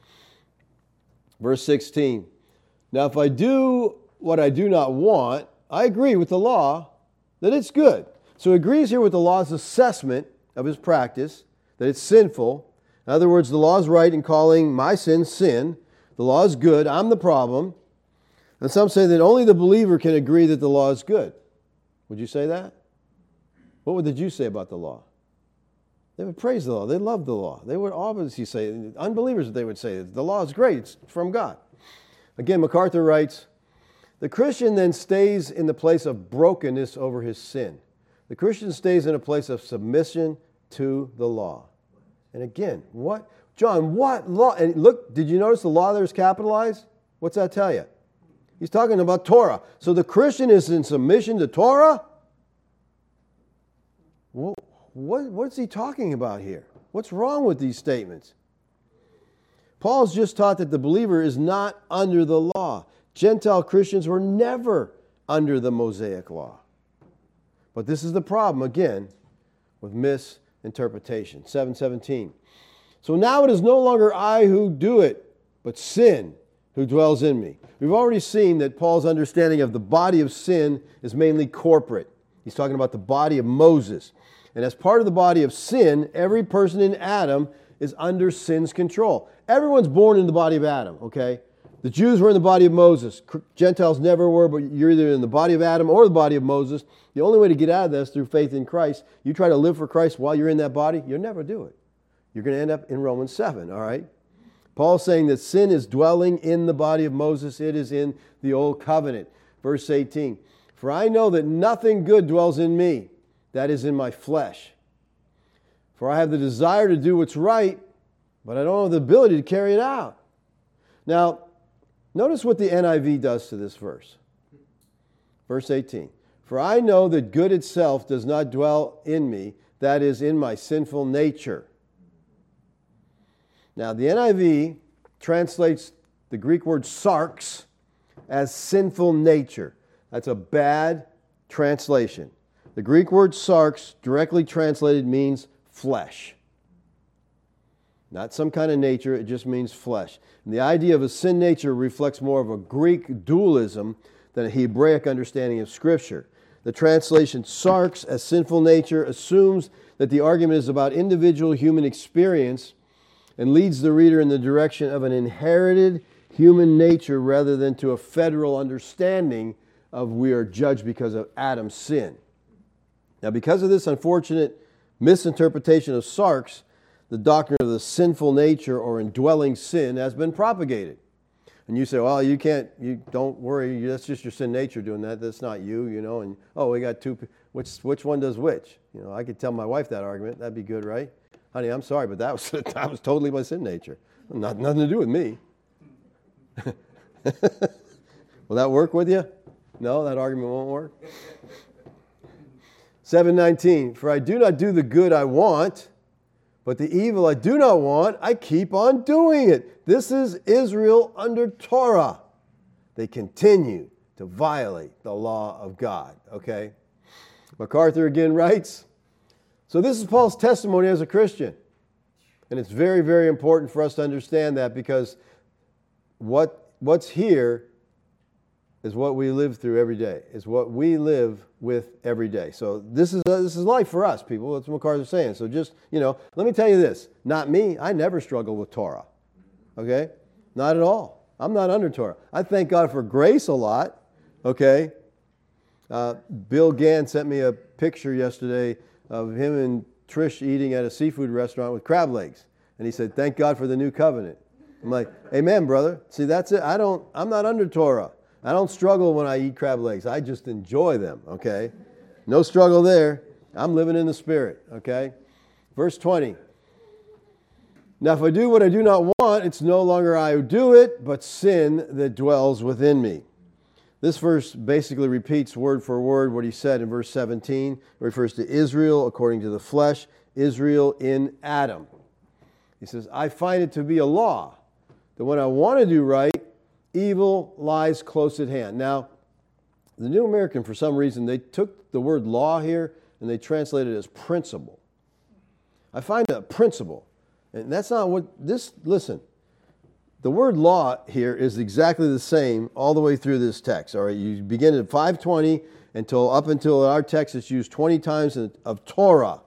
Speaker 2: Verse sixteen, now if I do what I do not want, I agree with the law that it's good. So he agrees here with the law's assessment of his practice, that it's sinful. In other words, the law is right in calling my sin sin. The law is good. I'm the problem. And some say that only the believer can agree that the law is good. Would you say that? What would the Jews say about the law? They would praise the law. They loved the law. They would obviously say, unbelievers, they would say, the law is great. It's from God. Again, MacArthur writes, the Christian then stays in the place of brokenness over his sin. The Christian stays in a place of submission to the law. And again, what, John, what law? And look, did you notice the law there is capitalized? What's that tell you? He's talking about Torah. So the Christian is in submission to Torah? Well, what, what's he talking about here? What's wrong with these statements? Paul's just taught that the believer is not under the law. Gentile Christians were never under the Mosaic law. But this is the problem, again, with misinterpretation. seven seventeen. So now it is no longer I who do it, but sin who dwells in me. We've already seen that Paul's understanding of the body of sin is mainly corporate. He's talking about the body of Moses. And as part of the body of sin, every person in Adam is under sin's control. Everyone's born in the body of Adam, okay? The Jews were in the body of Moses. Gentiles never were, but you're either in the body of Adam or the body of Moses. The only way to get out of this is through faith in Christ. You try to live for Christ while you're in that body, you'll never do it. You're going to end up in Romans seven, all right? Paul's saying that sin is dwelling in the body of Moses. It is in the old covenant. Verse eighteen, for I know that nothing good dwells in me, that is in my flesh. For I have the desire to do what's right, but I don't have the ability to carry it out. Now, notice what the N I V does to this verse. Verse eighteen. For I know that good itself does not dwell in me, that is, in my sinful nature. Now, the N I V translates the Greek word sarx as sinful nature. That's a bad translation. The Greek word sarx, directly translated, means flesh. Not some kind of nature, it just means flesh. And the idea of a sin nature reflects more of a Greek dualism than a Hebraic understanding of Scripture. The translation sarx as sinful nature assumes that the argument is about individual human experience and leads the reader in the direction of an inherited human nature rather than to a federal understanding of we are judged because of Adam's sin. Now, because of this unfortunate misinterpretation of sarx, the doctrine of the sinful nature or indwelling sin has been propagated. And you say, well, you can't, you don't worry, that's just your sin nature doing that. That's not you, you know. And, oh, we got two, which which one does which? You know, I could tell my wife that argument. That'd be good, right? Honey, I'm sorry, but that was that was totally my sin nature. Not, nothing to do with me. Will that work with you? No, that argument won't work. seven nineteen, for I do not do the good I want, but the evil I do not want, I keep on doing it. This is Israel under Torah. They continue to violate the law of God. Okay? MacArthur again writes, so this is Paul's testimony as a Christian. And it's very, very important for us to understand that, because what what's here is what we live through every day, is what we live with every day. So this is uh, this is life for us, people. That's what MacArthur's saying. So just, you know, let me tell you this. Not me. I never struggle with Torah. Okay? Not at all. I'm not under Torah. I thank God for grace a lot. Okay? Uh, Bill Gann sent me a picture yesterday of him and Trish eating at a seafood restaurant with crab legs. And he said, thank God for the new covenant. I'm like, amen, brother. See, that's it. I don't, I'm not under Torah. I don't struggle when I eat crab legs. I just enjoy them, okay? No struggle there. I'm living in the Spirit, okay? Verse twenty. Now, if I do what I do not want, it's no longer I who do it, but sin that dwells within me. This verse basically repeats word for word what he said in verse seventeen. It refers to Israel according to the flesh, Israel in Adam. He says, I find it to be a law that when I want to do right, evil lies close at hand. Now, the New American, for some reason, they took the word law here and they translated it as principle. I find a principle. And that's not what this, listen, the word law here is exactly the same all the way through this text. All right, you begin at five twenty until up until our text it's used twenty times in, of Torah.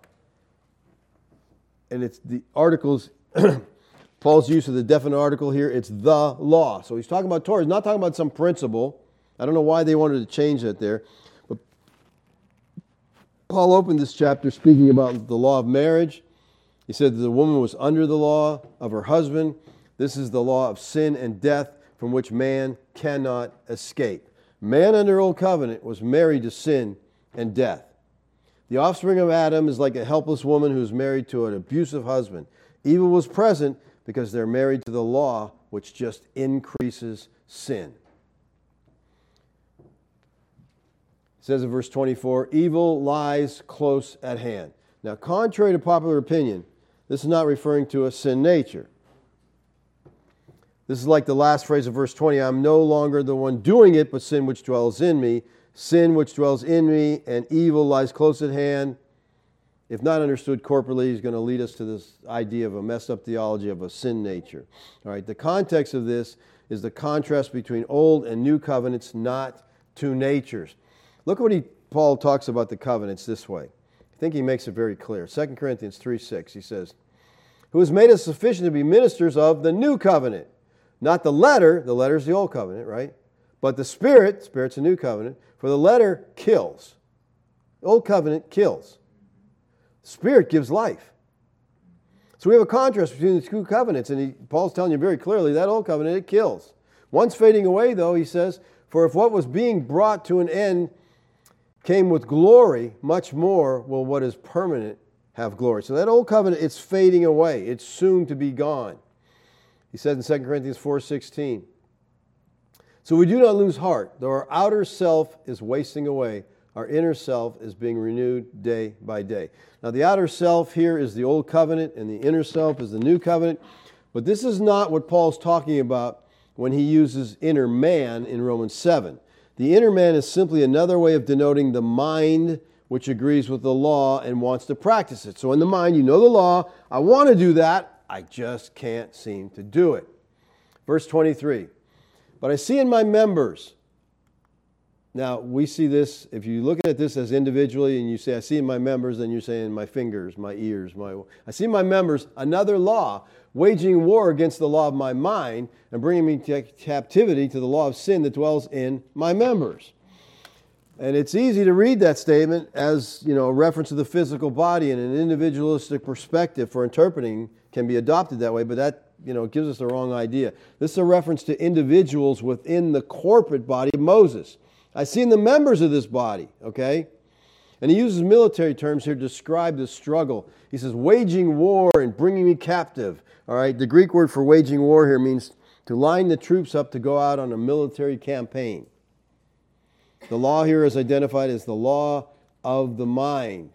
Speaker 2: And it's the articles, Paul's use of the definite article here, it's the law. So he's talking about Torah. He's not talking about some principle. I don't know why they wanted to change that there. But Paul opened this chapter speaking about the law of marriage. He said that the woman was under the law of her husband. This is the law of sin and death from which man cannot escape. Man under Old Covenant was married to sin and death. The offspring of Adam is like a helpless woman who is married to an abusive husband. Evil was present because they're married to the law, which just increases sin. It says in verse twenty-four, evil lies close at hand. Now, contrary to popular opinion, this is not referring to a sin nature. This is like the last phrase of verse twenty, I'm no longer the one doing it, but sin which dwells in me. Sin which dwells in me and evil lies close at hand. If not understood corporately, he's going to lead us to this idea of a messed up theology of a sin nature. All right, the context of this is the contrast between old and new covenants, not two natures. Look what he, Paul talks about the covenants this way. I think he makes it very clear. Second Corinthians three six, he says, who has made us sufficient to be ministers of the new covenant. Not the letter, the letter is the old covenant, right? But the Spirit, the Spirit's a new covenant, for the letter kills. The old covenant kills. The Spirit gives life. So we have a contrast between the two covenants, and he, Paul's telling you very clearly that old covenant, it kills. One's fading away, though, he says, for if what was being brought to an end came with glory, much more will what is permanent have glory. So that old covenant, it's fading away. It's soon to be gone. He said in Second Corinthians four sixteen, so we do not lose heart. Though our outer self is wasting away, our inner self is being renewed day by day. Now the outer self here is the old covenant and the inner self is the new covenant. But this is not what Paul's talking about when he uses inner man in Romans seven. The inner man is simply another way of denoting the mind which agrees with the law and wants to practice it. So in the mind, you know the law. I want to do that. I just can't seem to do it. Verse twenty-three. But I see in my members. Now, we see this, if you look at this as individually and you say, I see in my members, then you're saying my fingers, my ears, my... I see in my members another law, waging war against the law of my mind and bringing me to captivity to the law of sin that dwells in my members. And it's easy to read that statement as, you know, a reference to the physical body, and an individualistic perspective for interpreting can be adopted that way, but that, you know, gives us the wrong idea. This is a reference to individuals within the corporate body of Moses. I see in the members of this body, okay? And he uses military terms here to describe the struggle. He says, waging war and bringing me captive. All right, the Greek word for waging war here means to line the troops up to go out on a military campaign. The law here is identified as the law of the mind.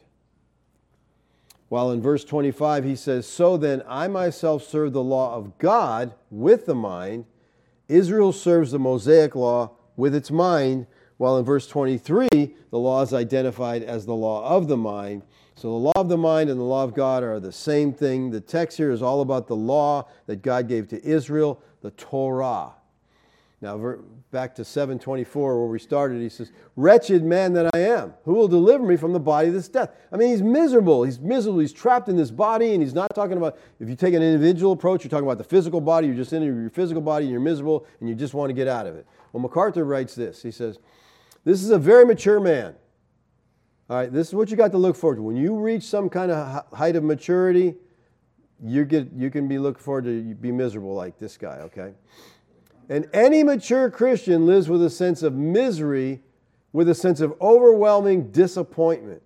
Speaker 2: While in verse twenty-five he says, so then I myself serve the law of God with the mind. Israel serves the Mosaic law with its mind. While in verse twenty-three, the law is identified as the law of the mind. So the law of the mind and the law of God are the same thing. The text here is all about the law that God gave to Israel, the Torah. Now, back to seven twenty-four where we started, he says, wretched man that I am, who will deliver me from the body of this death? I mean, he's miserable. He's miserable. He's trapped in this body, and he's not talking about, if you take an individual approach, you're talking about the physical body. You're just in your physical body, and you're miserable, and you just want to get out of it. Well, MacArthur writes this. He says, this is a very mature man. All right, this is what you got to look forward to. When you reach some kind of height of maturity, you get you can be looking forward to be miserable like this guy, okay? And any mature Christian lives with a sense of misery, with a sense of overwhelming disappointment,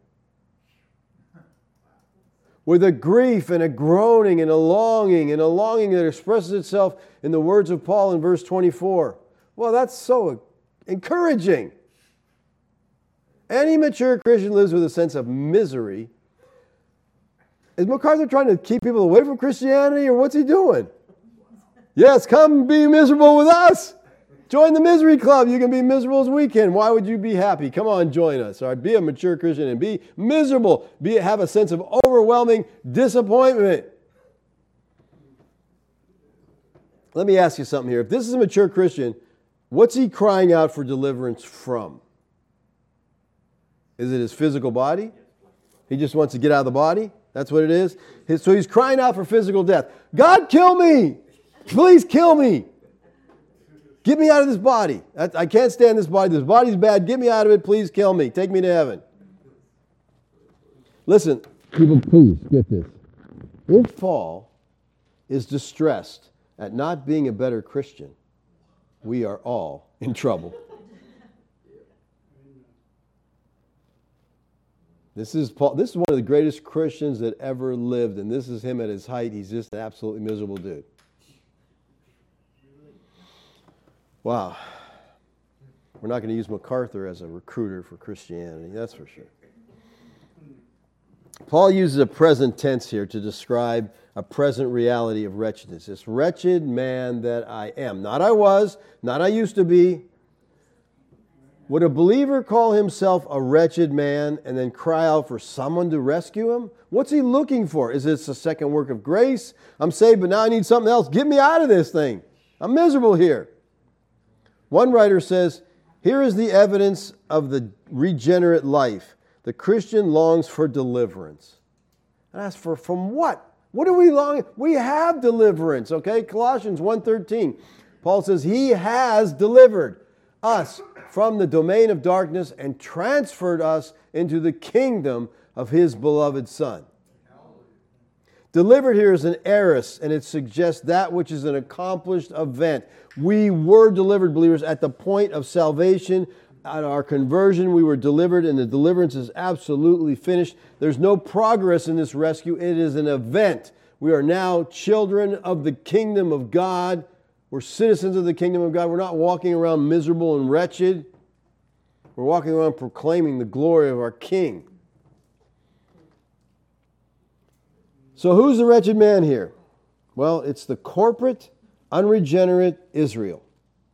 Speaker 2: with a grief and a groaning and a longing, and a longing that expresses itself in the words of Paul in verse twenty-four. Well, that's so encouraging. Any mature Christian lives with a sense of misery. Is MacArthur trying to keep people away from Christianity, or what's he doing? Yes, come be miserable with us. Join the misery club. You can be miserable as we can. Why would you be happy? Come on, join us. All right, be a mature Christian and be miserable. Be have a sense of overwhelming disappointment. Let me ask you something here. If this is a mature Christian, what's he crying out for deliverance from? Is it his physical body? He just wants to get out of the body? That's what it is? So he's crying out for physical death. God, kill me! Please kill me! Get me out of this body. I can't stand this body. This body's bad. Get me out of it. Please kill me. Take me to heaven. Listen, people, please get this. If Paul is distressed at not being a better Christian, we are all in trouble. This is Paul. This is one of the greatest Christians that ever lived, and this is him at his height. He's just an absolutely miserable dude. Wow. We're not going to use MacArthur as a recruiter for Christianity, that's for sure. Paul uses a present tense here to describe a present reality of wretchedness. This wretched man that I am. Not I was, not I used to be. Would a believer call himself a wretched man and then cry out for someone to rescue him? What's he looking for? Is this a second work of grace? I'm saved, but now I need something else. Get me out of this thing. I'm miserable here. One writer says, here is the evidence of the regenerate life. The Christian longs for deliverance. And I ask for, from what? What are we longing? We have deliverance, okay? Colossians one thirteen. Paul says, he has delivered us from the domain of darkness and transferred us into the kingdom of his beloved Son. Delivered here is an aorist, and it suggests that which is an accomplished event. We were delivered, believers, at the point of salvation. At our conversion, we were delivered, and the deliverance is absolutely finished. There's no progress in this rescue. It is an event. We are now children of the kingdom of God. We're citizens of the kingdom of God. We're not walking around miserable and wretched. We're walking around proclaiming the glory of our King. So who's the wretched man here? Well, it's the corporate, unregenerate Israel.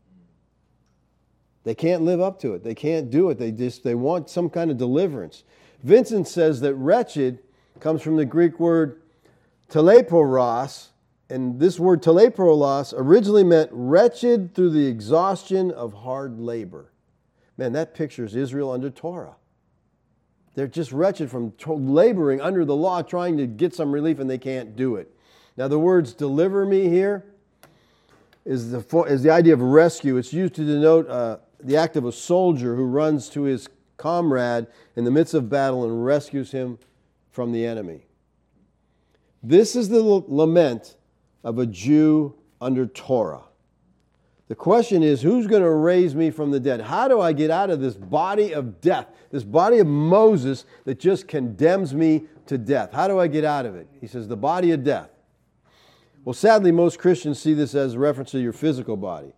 Speaker 2: They can't live up to it. They can't do it. They just they want some kind of deliverance. Vincent says that wretched comes from the Greek word teleporos, and this word teleporos originally meant wretched through the exhaustion of hard labor. Man, that pictures Israel under Torah. They're just wretched from to- laboring under the law, trying to get some relief, and they can't do it. Now, the words deliver me here is the, is the idea of rescue. It's used to denote uh, the act of a soldier who runs to his comrade in the midst of battle and rescues him from the enemy. This is the lament of a Jew under Torah. The question is, who's going to raise me from the dead? How do I get out of this body of death, this body of Moses that just condemns me to death? How do I get out of it? He says, the body of death. Well, sadly, most Christians see this as a reference to your physical body.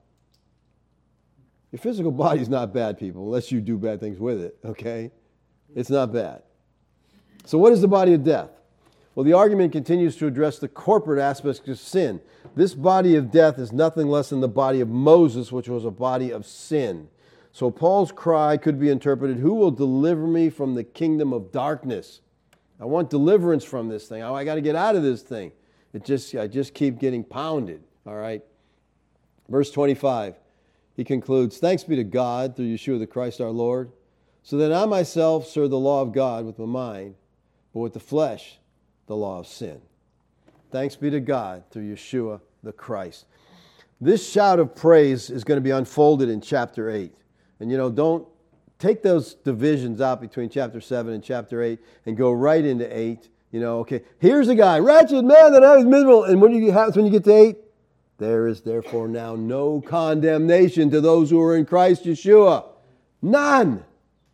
Speaker 2: Your physical body is not bad, people, unless you do bad things with it, okay? It's not bad. So what is the body of death? Well, the argument continues to address the corporate aspects of sin. This body of death is nothing less than the body of Moses, which was a body of sin. So Paul's cry could be interpreted, who will deliver me from the kingdom of darkness? I want deliverance from this thing. I got to get out of this thing. It just, I just keep getting pounded, all right? Verse twenty-five, he concludes, thanks be to God through Yeshua the Christ our Lord, so that I myself serve the law of God with my mind, but with the flesh, the law of sin. Thanks be to God through Yeshua the Christ. This shout of praise is going to be unfolded in chapter eight. And you know, don't take those divisions out between chapter seven and chapter eight and go right into eight. You know, okay, here's a guy, wretched man that I was miserable. And what do you have when you get to eight? There is therefore now no condemnation to those who are in Christ Yeshua. None.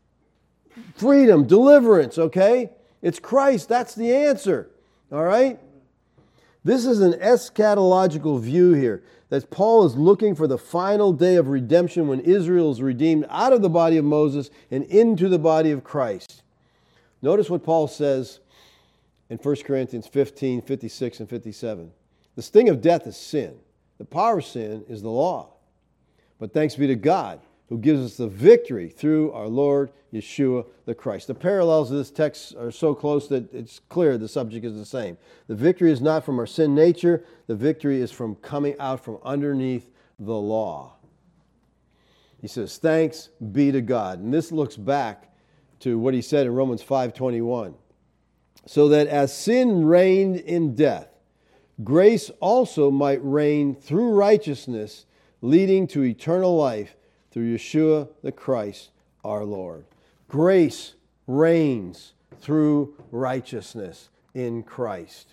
Speaker 2: Freedom, deliverance, okay? It's Christ. That's the answer. All right? This is an eschatological view here, that Paul is looking for the final day of redemption when Israel is redeemed out of the body of Moses and into the body of Christ. Notice what Paul says in First Corinthians fifteen, fifty-six, and fifty-seven. The sting of death is sin. The power of sin is the law. But thanks be to God, who gives us the victory through our Lord Yeshua the Christ. The parallels of this text are so close that it's clear the subject is the same. The victory is not from our sin nature. The victory is from coming out from underneath the law. He says, thanks be to God. And this looks back to what he said in Romans five twenty-one. So that as sin reigned in death, grace also might reign through righteousness, leading to eternal life through Yeshua the Christ our Lord. Grace reigns through righteousness in Christ.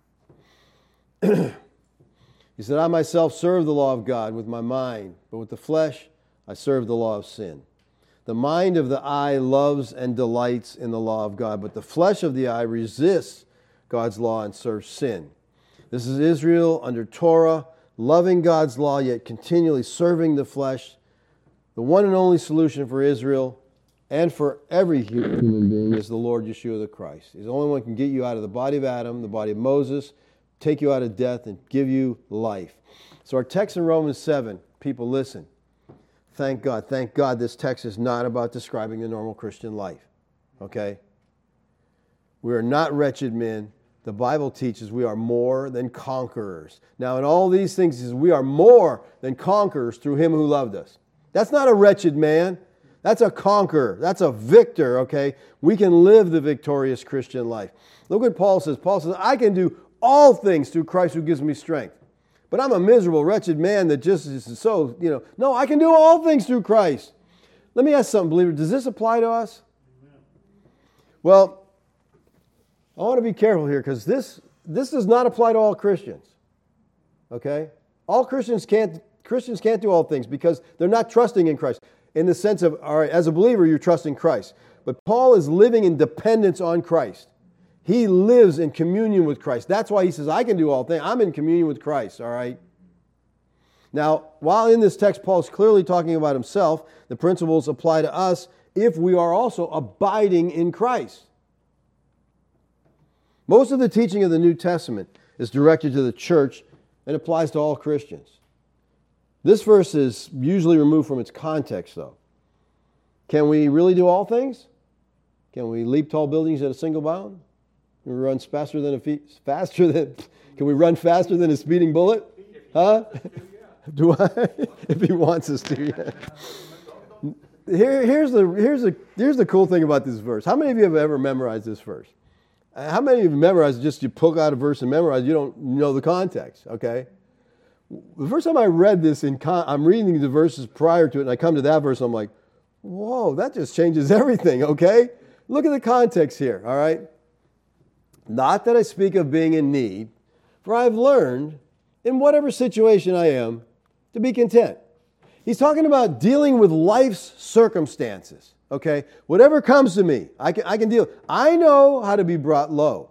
Speaker 2: He said, I myself serve the law of God with my mind, but with the flesh I serve the law of sin. The mind of the eye loves and delights in the law of God, but the flesh of the eye resists God's law and serves sin. This is Israel under Torah, loving God's law, yet continually serving the flesh. The one and only solution for Israel and for every human being is the Lord Yeshua the Christ. He's the only one who can get you out of the body of Adam, the body of Moses, take you out of death, and give you life. So our text in Romans seven, people listen. Thank God. Thank God this text is not about describing the normal Christian life. Okay? We are not wretched men. The Bible teaches we are more than conquerors. Now in all these things, it says we are more than conquerors through Him who loved us. That's not a wretched man. That's a conqueror. That's a victor, okay? We can live the victorious Christian life. Look what Paul says. Paul says, I can do all things through Christ who gives me strength. But I'm a miserable, wretched man that just is so, you know, no, I can do all things through Christ. Let me ask something, believer. Does this apply to us? Amen. Well, I want to be careful here because this, this does not apply to all Christians. Okay? All Christians can't, Christians can't do all things because they're not trusting in Christ. In the sense of, all right, as a believer, you're trusting Christ. But Paul is living in dependence on Christ. He lives in communion with Christ. That's why he says, I can do all things. I'm in communion with Christ, all right? Now, while in this text, Paul is clearly talking about himself, the principles apply to us if we are also abiding in Christ. Most of the teaching of the New Testament is directed to the church and applies to all Christians. This verse is usually removed from its context, though. Can we really do all things? Can we leap tall buildings at a single bound? Can we run faster than a fe- faster than? Can we run faster than a speeding bullet? Huh? Do I? If he wants us to, yeah. Here, here's the here's the here's the cool thing about this verse. How many of you have ever memorized this verse? How many of you have memorized just you pull out a verse and memorize? You don't know the context. Okay. The first time I read this, in con- I'm reading the verses prior to it, and I come to that verse, I'm like, whoa, that just changes everything. Okay. Look at the context here. All right. Not that I speak of being in need, for I've learned in whatever situation I am to be content. He's talking about dealing with life's circumstances, okay? Whatever comes to me, I can, I can deal. I know how to be brought low.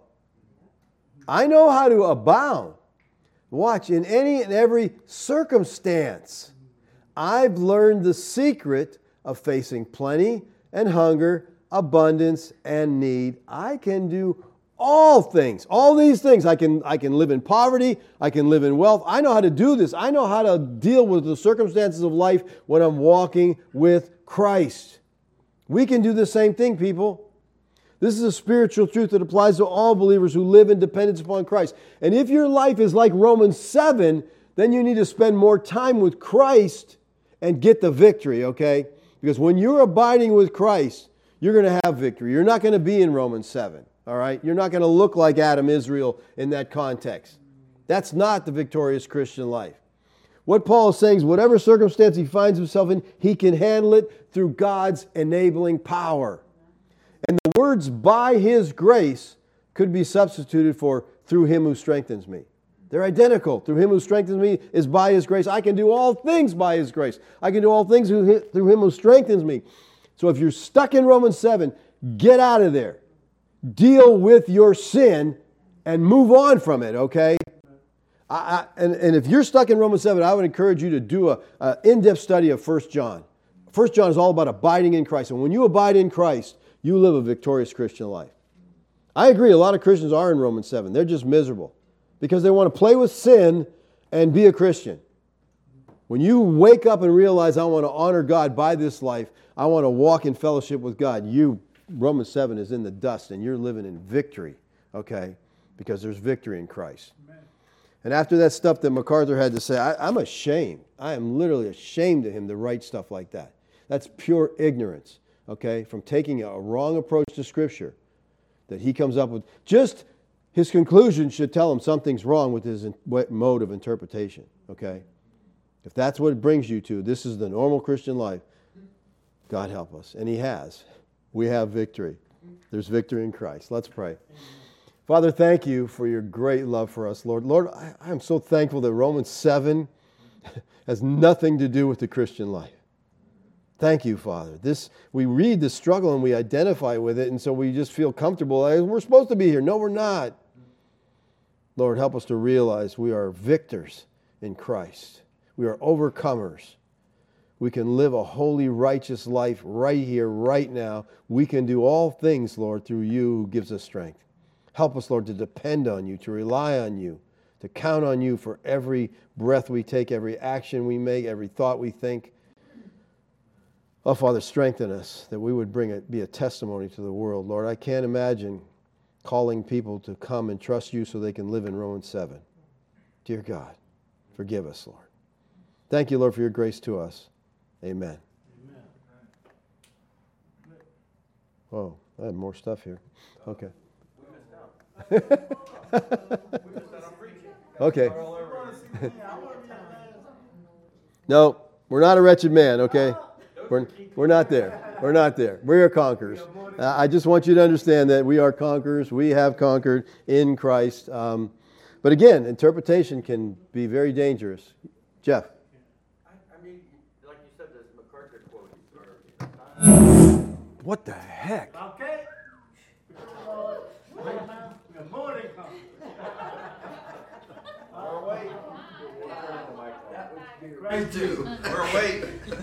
Speaker 2: I know how to abound. Watch, in any and every circumstance, I've learned the secret of facing plenty and hunger, abundance and need. I can do all things, all these things. I can, I can live in poverty. I can live in wealth. I know how to do this. I know how to deal with the circumstances of life when I'm walking with Christ. We can do the same thing, people. This is a spiritual truth that applies to all believers who live in dependence upon Christ. And if your life is like Romans seven, then you need to spend more time with Christ and get the victory, okay? Because when you're abiding with Christ, you're going to have victory. You're not going to be in Romans seven. All right? You're not going to look like Adam Israel in that context. That's not the victorious Christian life. What Paul is saying is whatever circumstance he finds himself in, he can handle it through God's enabling power. And the words by His grace could be substituted for through Him who strengthens me. They're identical. Through Him who strengthens me is by His grace. I can do all things by His grace. I can do all things through Him who strengthens me. So if you're stuck in Romans seven, get out of there. Deal with your sin and move on from it, okay? I, I, and, and if you're stuck in Romans seven, I would encourage you to do a, a in-depth study of First John. First John is all about abiding in Christ. And when you abide in Christ, you live a victorious Christian life. I agree, a lot of Christians are in Romans seven. They're just miserable because they want to play with sin and be a Christian. When you wake up and realize I want to honor God by this life, I want to walk in fellowship with God, you Romans seven is in the dust and you're living in victory, okay? Because there's victory in Christ. Amen. And after that stuff that MacArthur had to say, I, I'm ashamed. I am literally ashamed of him to write stuff like that. That's pure ignorance, okay? From taking a wrong approach to Scripture that he comes up with. Just his conclusion should tell him something's wrong with his mode of interpretation, okay? If that's what it brings you to, this is the normal Christian life, God help us. And He has. We have victory. There's victory in Christ. Let's pray. Father, thank you for your great love for us, Lord. Lord, I, I'm so thankful that Romans seven has nothing to do with the Christian life. Thank you, Father. This we read the struggle and we identify with it, and so we just feel comfortable. We're supposed to be here. No, we're not. Lord, help us to realize we are victors in Christ. We are overcomers. We can live a holy, righteous life right here, right now. We can do all things, Lord, through you who gives us strength. Help us, Lord, to depend on you, to rely on you, to count on you for every breath we take, every action we make, every thought we think. Oh, Father, strengthen us that we would bring it, be a testimony to the world. Lord, I can't imagine calling people to come and trust you so they can live in Romans seven. Dear God, forgive us, Lord. Thank you, Lord, for your grace to us. Amen. Amen. Oh, I have more stuff here. Okay. We missed out. We missed out on preaching. Okay. No, we're not a wretched man, okay? We're, we're not there. We're not there. We are conquerors. Uh, I just want you to understand that we are conquerors. We have conquered in Christ. Um, but again, interpretation can be very dangerous. Jeff. What the heck?
Speaker 3: Okay. Good morning. We're awake. Great too. We're awake.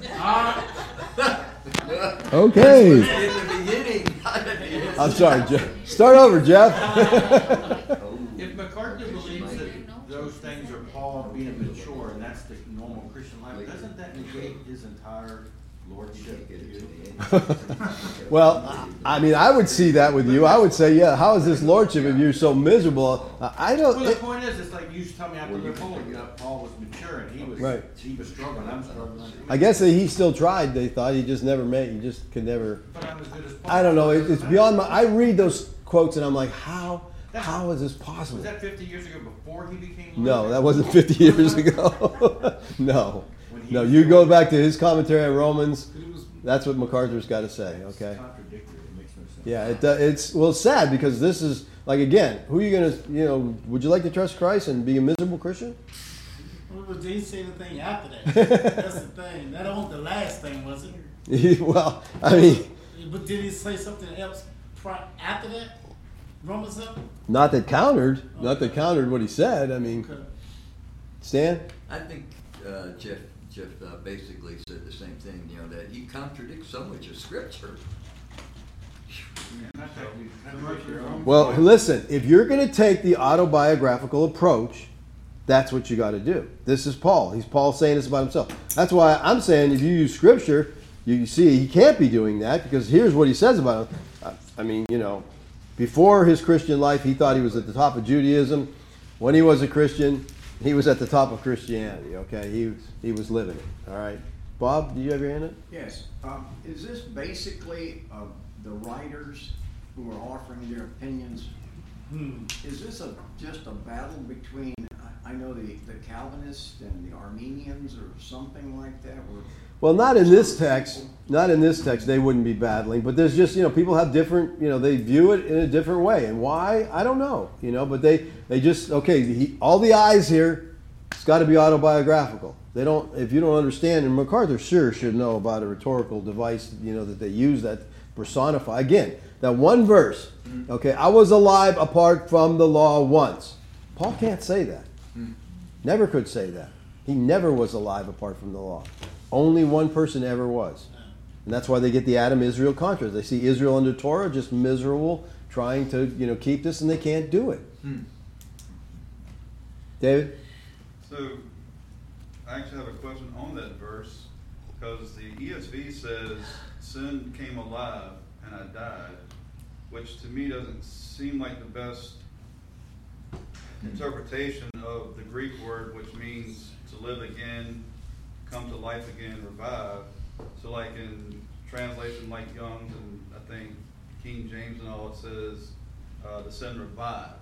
Speaker 2: Okay.
Speaker 3: In the beginning.
Speaker 2: I'm sorry, Jeff. Start over, Jeff.
Speaker 4: If MacArthur believes that those things are Paul being mature and that's the normal Christian life, doesn't that negate his entire lordship.
Speaker 2: Well, I I mean, I would see that with you. I would say, yeah, how is this lordship if you're so miserable? Uh, I don't.
Speaker 4: Well, the
Speaker 2: It,
Speaker 4: point is, it's like you used to tell me after Napoleon, you know, Paul was mature and he was,
Speaker 2: Right.
Speaker 4: he was struggling, I'm struggling.
Speaker 2: I guess that he still tried. They thought he just never made. He just could never.
Speaker 4: But I'm as good as Paul.
Speaker 2: I don't know. It, it's beyond my. I read those quotes and I'm like, how? How is this possible?
Speaker 4: Was that fifty years ago before he became Lord?
Speaker 2: No, that wasn't fifty years ago. No, no. You go back to his commentary on Romans. That's what MacArthur's got to say. Okay.
Speaker 4: It's contradictory. It makes no sense.
Speaker 2: Yeah, it, uh, it's well, it's sad because this is like again, who are you gonna? You know, would you like to trust Christ and be a miserable Christian?
Speaker 5: Well, but did he say anything after that? That's the thing. That wasn't the last thing, was it?
Speaker 2: Well, I mean,
Speaker 5: But did he say something else pri- after that? Romans seven?
Speaker 2: not that countered, not that countered what he said. I mean,
Speaker 5: Okay.
Speaker 2: Stan.
Speaker 6: I think uh, Jeff Jeff uh, basically said the same thing. You know that he contradicts so much of Scripture.
Speaker 4: Not that you- not that your own-
Speaker 2: Well, listen, if you're going to take the autobiographical approach, that's what you got to do. This is Paul. He's Paul saying this about himself. That's why I'm saying if you use Scripture, you see he can't be doing that because here's what he says about him. I mean, you know, before his Christian life, he thought he was at the top of Judaism. When he was a Christian, he was at the top of Christianity. Okay, he was he was living it. All right, Bob, do you have your hand up?
Speaker 7: Yes. Um, is this basically uh, the writers who are offering their opinions?
Speaker 5: Hmm.
Speaker 7: Is this a just a battle between, I I know the, the Calvinists and the Armenians or something like that? Or
Speaker 2: Well, not in this text. Not in this text. They wouldn't be battling. But there's just, you know, people have different, you know, they view it in a different way. And why? I don't know. You know, but they, they just, okay, he, all the eyes here, it's got to be autobiographical. They don't, if you don't understand, and MacArthur sure should know about a rhetorical device, you know, that they use that personify. Again, that one verse, okay, I was alive apart from the law once. Paul can't say that. Never could say that. He never was alive apart from the law. Only one person ever was. And that's why they get the Adam-Israel contrast. They see Israel under Torah just miserable, trying to, you know, keep this, and they can't do it.
Speaker 8: Hmm.
Speaker 2: David?
Speaker 8: So, I actually have a question on that verse, because the E S V says, sin came alive and I died, which to me doesn't seem like the best interpretation of the Greek word, which means to live again, come to life again, revive. So like in translation like Young's and I think King James and all, it says uh, the sin revived.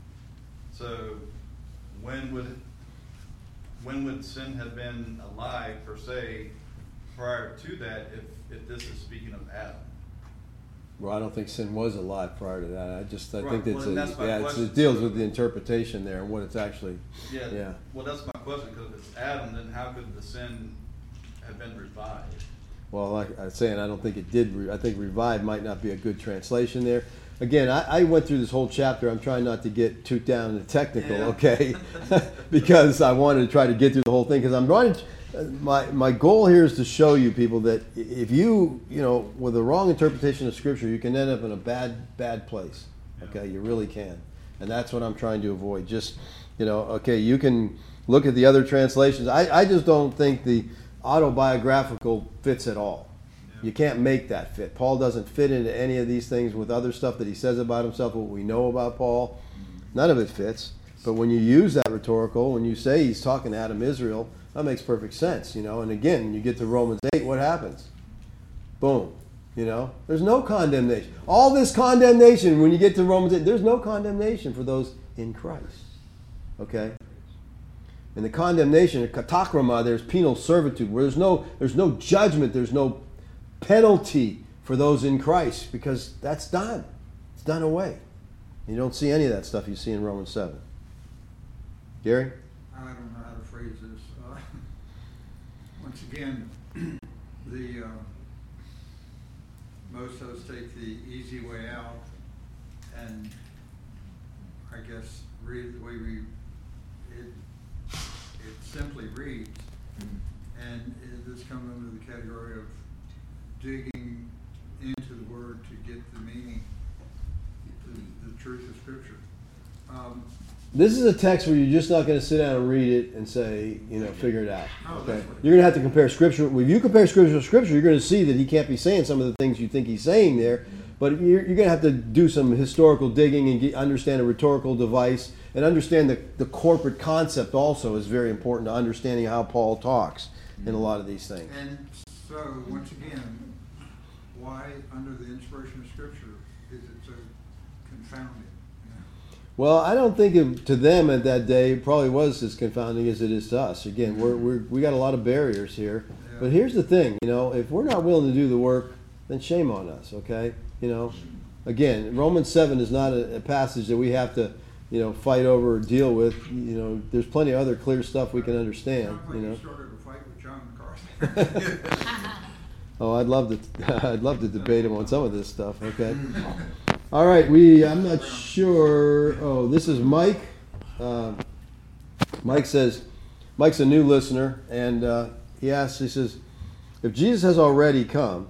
Speaker 8: So when would when would sin have been alive per se prior to that if, if this is speaking of Adam?
Speaker 2: Well, I don't think sin was alive prior to that. I just I
Speaker 8: Right.
Speaker 2: think it's
Speaker 8: Well,
Speaker 2: a,
Speaker 8: then that's my
Speaker 2: yeah, it's,
Speaker 8: question.
Speaker 2: it deals with the interpretation there and what it's actually.
Speaker 8: Yeah.
Speaker 2: Yeah.
Speaker 8: Well, that's my question, because if it's Adam, then how could the sin have been revived?
Speaker 2: Well, like I was saying, I don't think it did. Re- I think revive might not be a good translation there. Again, I, I went through this whole chapter. I'm trying not to get too down in the technical,
Speaker 8: Yeah.
Speaker 2: okay? Because I wanted to try to get through the whole thing. Because I'm trying to, my my goal here is to show you people that if you you know with a wrong interpretation of Scripture, you can end up in a bad bad place. Okay, you really can, and that's what I'm trying to avoid. Just you know, okay, you can look at the other translations. I I just don't think the autobiographical fits at all. You can't make that fit. Paul doesn't fit into any of these things with other stuff that he says about himself, what we know about Paul. None of it fits. But when you use that rhetorical, when you say he's talking to Adam Israel, that makes perfect sense, you know. And again, when you get to Romans eight, what happens? Boom. You know, there's no condemnation. All this condemnation, when you get to Romans eight, there's no condemnation for those in Christ. Okay? In the condemnation, katakrama, there's penal servitude, where there's no, there's no judgment, there's no penalty for those in Christ, because that's done. It's done away. You don't see any of that stuff you see in Romans seven. Gary?
Speaker 9: I don't know how to phrase this. Uh, once again, the uh, most of us take the easy way out, and I guess read the way we it it simply reads, and it has come under the category of digging into the word to get the meaning, the, the truth of Scripture. Um,
Speaker 2: this is a text where you're just not going to sit down and read it and say, you know, figure it out.
Speaker 9: Oh,
Speaker 2: Okay,
Speaker 9: definitely.
Speaker 2: you're going to have to compare scripture. If you compare scripture with scripture, you're going to see that he can't be saying some of the things you think he's saying there. But you're, you're going to have to do some historical digging and get, understand a rhetorical device and understand the, the corporate concept also is very important to understanding how Paul talks in a lot of these things.
Speaker 9: And so, once again, why, under the inspiration of Scripture, is it so confounded?
Speaker 2: Well, I don't think it, to them at that day it probably was as confounding as it is to us. Again, we're, we're, we got a lot of barriers here.
Speaker 9: Yeah.
Speaker 2: But here's the thing, you know, if we're not willing to do the work, then shame on us, okay? You know, again, Romans seven is not a, a passage that we have to, you know, fight over or deal with. You know, there's plenty of other clear stuff we can understand,
Speaker 9: Sounds like
Speaker 2: you
Speaker 9: you
Speaker 2: know.
Speaker 9: started a fight with John MacArthur.
Speaker 2: Oh, I'd love to. I'd love to debate him on some of this stuff. Okay. All right. We. I'm not sure. Oh, this is Mike. Uh, Mike says, Mike's a new listener, and uh, he asks. He says, if Jesus has already come,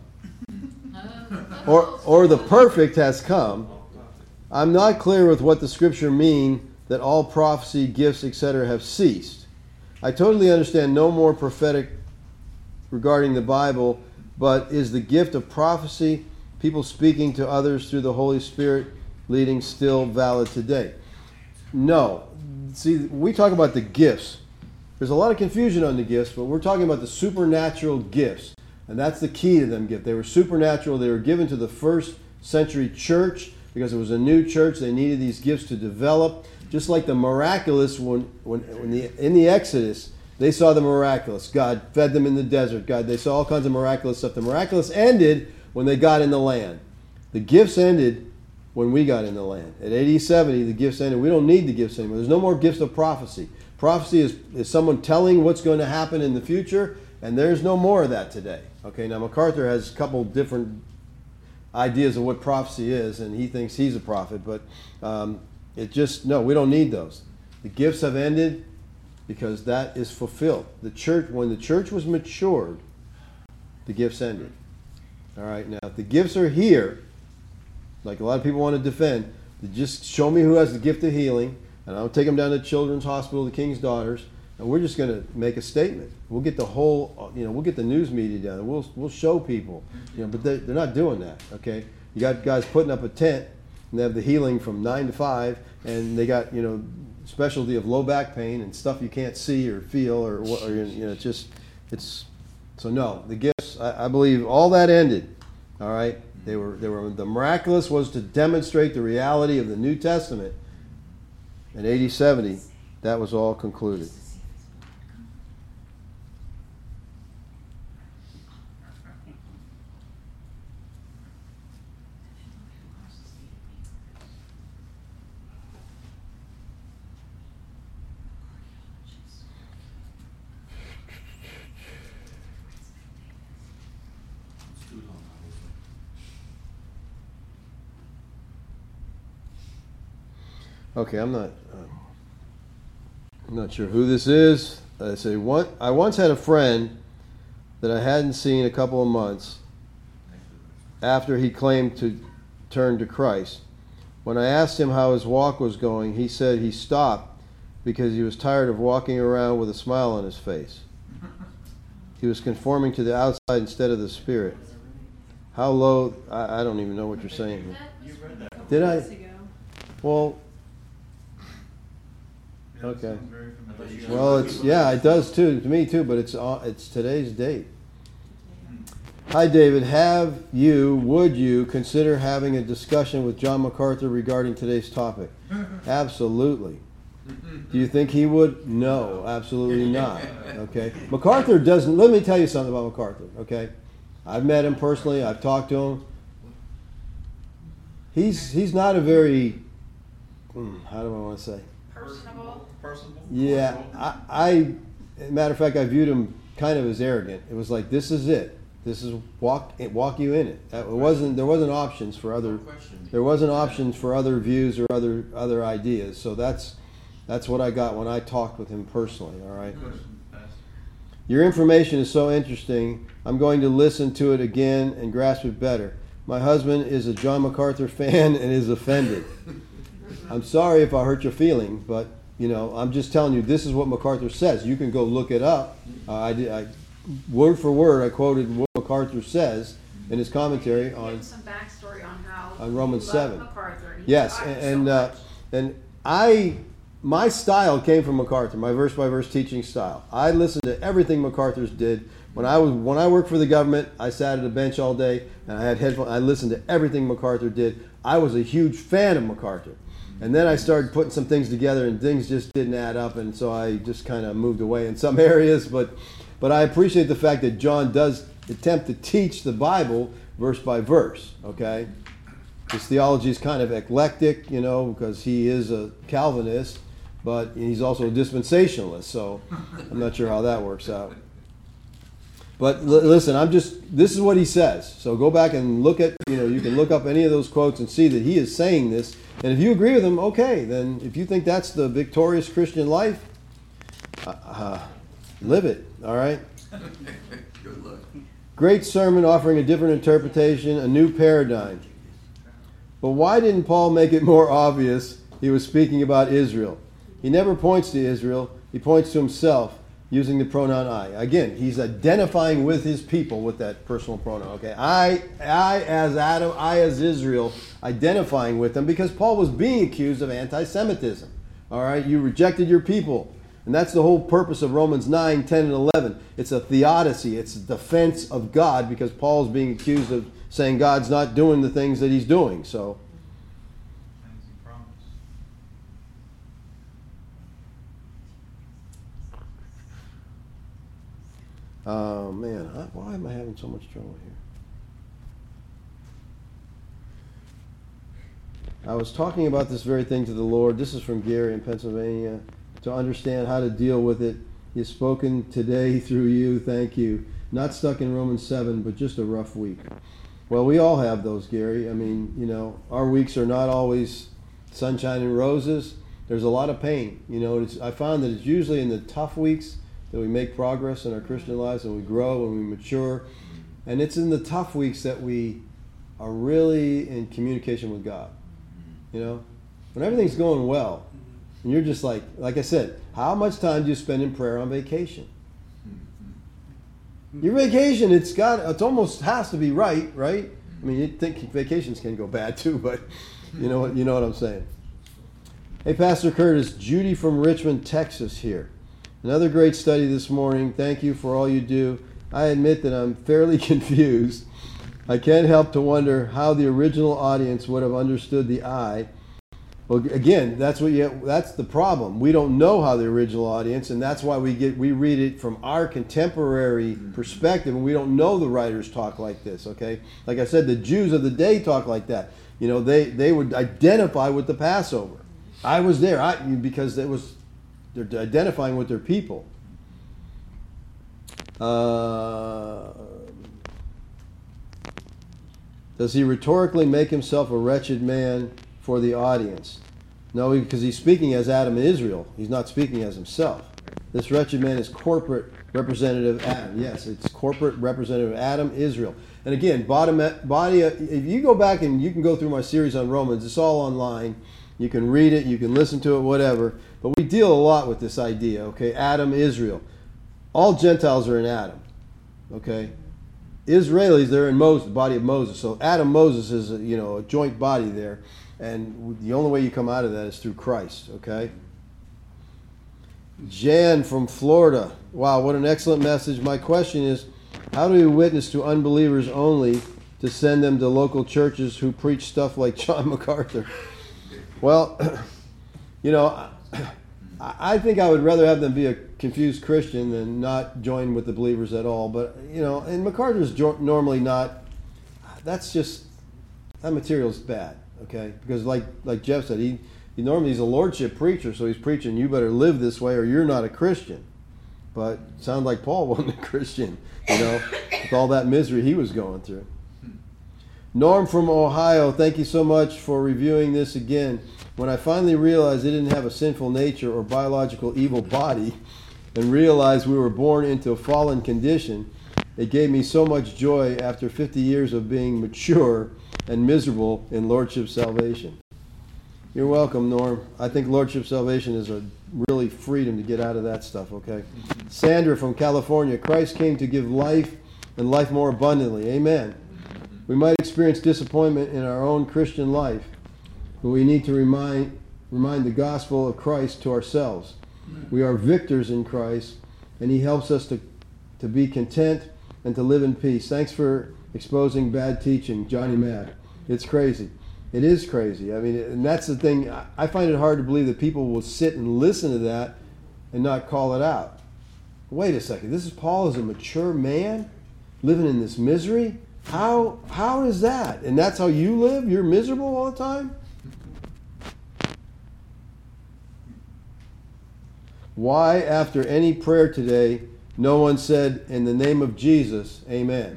Speaker 2: or or the perfect has come, I'm not clear with what the scripture mean that all prophecy, gifts, et cetera have ceased. I totally understand no more prophetic regarding the Bible. But is the gift of prophecy, people speaking to others through the Holy Spirit leading, still valid today? No. See, we talk about the gifts. There's a lot of confusion on the gifts, but we're talking about the supernatural gifts. And that's the key to them gifts. They were supernatural. They were given to the first century church because it was a new church. They needed these gifts to develop. Just like the miraculous, when, when, when the, in the Exodus, they saw the miraculous. God fed them in the desert. God, they saw all kinds of miraculous stuff. The miraculous ended when they got in the land. The gifts ended when we got in the land. At A D seventy, the gifts ended. We don't need the gifts anymore. There's no more gifts of prophecy. Prophecy is, is someone telling what's going to happen in the future, and there's no more of that today. Okay, now MacArthur has a couple different ideas of what prophecy is, and he thinks he's a prophet, but um, it just, no, we don't need those. The gifts have ended, because that is fulfilled. The church, when the church was matured, the gifts ended. All right, now if the gifts are here, like a lot of people want to defend, just show me who has the gift of healing, and I'll take them down to Children's Hospital, the King's Daughters, and we're just going to make a statement. We'll get the whole, you know, we'll get the news media down, and we'll we'll show people, you know, but they, they're not doing that. Okay, you got guys putting up a tent, and they have the healing from nine to five, and they got, you know, specialty of low back pain and stuff you can't see or feel or, or you know, it's just, it's, so no, the gifts, I, I believe all that ended, all right? They were, they were, the miraculous was to demonstrate the reality of the New Testament. In A D seventy, that was all concluded. Okay, I'm not. Uh, I'm not sure who this is. I say one. I once had a friend that I hadn't seen a couple of months after he claimed to turn to Christ. When I asked him how his walk was going, he said he stopped because he was tired of walking around with a smile on his face. He was conforming to the outside instead of the spirit. How low? I, I don't even know what you're saying. Did I? Well. Okay. Well, it's yeah, it does too to me too, but it's uh, it's today's date. Hi, David. Have you, would you consider having a discussion with John MacArthur regarding today's topic? Absolutely. Do you think he would? No, absolutely not. Okay. MacArthur doesn't. Let me tell you something about MacArthur. Okay. I've met him personally. I've talked to him. He's he's not a very. How do I want to say?
Speaker 8: Personable. Personable.
Speaker 2: Yeah, I, I, matter of fact, I viewed him kind of as arrogant. It was like, this is it. This is walk walk you in it. It wasn't. There wasn't options for other. There wasn't options for other views or other other ideas. So that's that's what I got when I talked with him personally. All right. Your information is so interesting. I'm going to listen to it again and grasp it better. My husband is a John MacArthur fan and is offended. I'm sorry if I hurt your feeling, but you know, I'm just telling you this is what MacArthur says. You can go look it up. Uh, I did, I, word for word, I quoted what MacArthur says in his commentary
Speaker 10: Give
Speaker 2: on
Speaker 10: some backstory on how
Speaker 2: on Romans
Speaker 10: he
Speaker 2: seven.
Speaker 10: loved MacArthur. And he
Speaker 2: Yes,
Speaker 10: taught him
Speaker 2: and
Speaker 10: so
Speaker 2: uh,
Speaker 10: much.
Speaker 2: and I my style came from MacArthur, my verse by verse teaching style. I listened to everything MacArthur's did. When I was when I worked for the government, I sat at a bench all day and I had headphones. I listened to everything MacArthur did. I was a huge fan of MacArthur. And then I started putting some things together and things just didn't add up, and so I just kind of moved away in some areas, but but I appreciate the fact that John does attempt to teach the Bible verse by verse, okay? His theology is kind of eclectic, you know, because he is a Calvinist, but he's also a dispensationalist, so I'm not sure how that works out. But l- listen, I'm just, this is what he says. So go back and look at, you know, you can look up any of those quotes and see that he is saying this. And if you agree with him, okay, then if you think that's the victorious Christian life, uh, uh, live it, all right?
Speaker 6: Good luck.
Speaker 2: Great sermon offering a different interpretation, a new paradigm. But why didn't Paul make it more obvious he was speaking about Israel? He never points to Israel. He points to himself using the pronoun I. Again, he's identifying with his people with that personal pronoun. Okay, I, I as Adam, I as Israel, identifying with them because Paul was being accused of anti-Semitism. All right, you rejected your people. And that's the whole purpose of Romans nine, ten, and eleven. It's a theodicy. It's a defense of God because Paul's being accused of saying God's not doing the things that he's doing. So,
Speaker 8: Things he promised.
Speaker 2: oh man, I, why am I having so much trouble here? I was talking about this very thing to the Lord. This is from Gary in Pennsylvania. To understand how to deal with it. He has spoken today through you. Thank you. Not stuck in Romans seven, but just a rough week. Well, we all have those, Gary. I mean, you know, our weeks are not always sunshine and roses. There's a lot of pain. You know, it's, I found that it's usually in the tough weeks that we make progress in our Christian lives and we grow and we mature. And it's in the tough weeks that we are really in communication with God. You know, when everything's going well, and you're just like, like I said, how much time do you spend in prayer on vacation? Your vacation, it's got, it almost has to be right, right? I mean, you think vacations can go bad too, but you know what, you know what I'm saying. Hey, Pastor Curtis, Judy from Richmond, Texas here. Another great study this morning. Thank you for all you do. I admit that I'm fairly confused. I can't help to wonder how the original audience would have understood the I. Well, again, that's what you, that's the problem. We don't know how the original audience, and that's why we get we read it from our contemporary perspective, and we don't know the writers talk like this. Okay, like I said, the Jews of the day talk like that. You know, they they would identify with the Passover. I was there, I because it was they're identifying with their people. Uh, does he rhetorically make himself a wretched man for the audience? No, because he's speaking as Adam and Israel. He's not speaking as himself. This wretched man is corporate representative Adam. Yes, it's corporate representative Adam, Israel. And again, bottom, body. If you go back and you can go through my series on Romans, it's all online. You can read it, you can listen to it, whatever. But we deal a lot with this idea, okay? Adam, Israel. All Gentiles are in Adam, okay? Israelis, they're in Moses, the body of Moses. So Adam, Moses is a, you know, a joint body there. And the only way you come out of that is through Christ, okay? Jan from Florida. Wow, what an excellent message. My question is, how do we witness to unbelievers only to send them to local churches who preach stuff like John MacArthur? Well, you know, I think I would rather have them be a confused Christian than not join with the believers at all. But, you know, and MacArthur's jo- normally not, that's just, that material's bad. Okay, because like like Jeff said, he, he normally he's a lordship preacher, so he's preaching you better live this way or you're not a Christian. But it sounded like Paul wasn't a Christian, you know, with all that misery he was going through. Norm from Ohio, thank you so much for reviewing this again. When I finally realized it didn't have a sinful nature or biological evil body, and realized we were born into a fallen condition, it gave me so much joy after fifty years of being mature and miserable in Lordship salvation. You're welcome, Norm. I think Lordship Salvation is a really freedom to get out of that stuff, okay? Sandra from California. Christ came to give life and life more abundantly. Amen. We might experience disappointment in our own Christian life, but we need to remind remind the gospel of Christ to ourselves. We are victors in Christ, and he helps us to, to be content and to live in peace. Thanks for exposing bad teaching, Johnny Mack. It's crazy. It is crazy. I mean, and that's the thing. I find it hard to believe that people will sit and listen to that and not call it out. Wait a second. This is Paul as a mature man living in this misery? How how is that? And that's how you live? You're miserable all the time? Why, after any prayer today, no one said, in the name of Jesus, amen?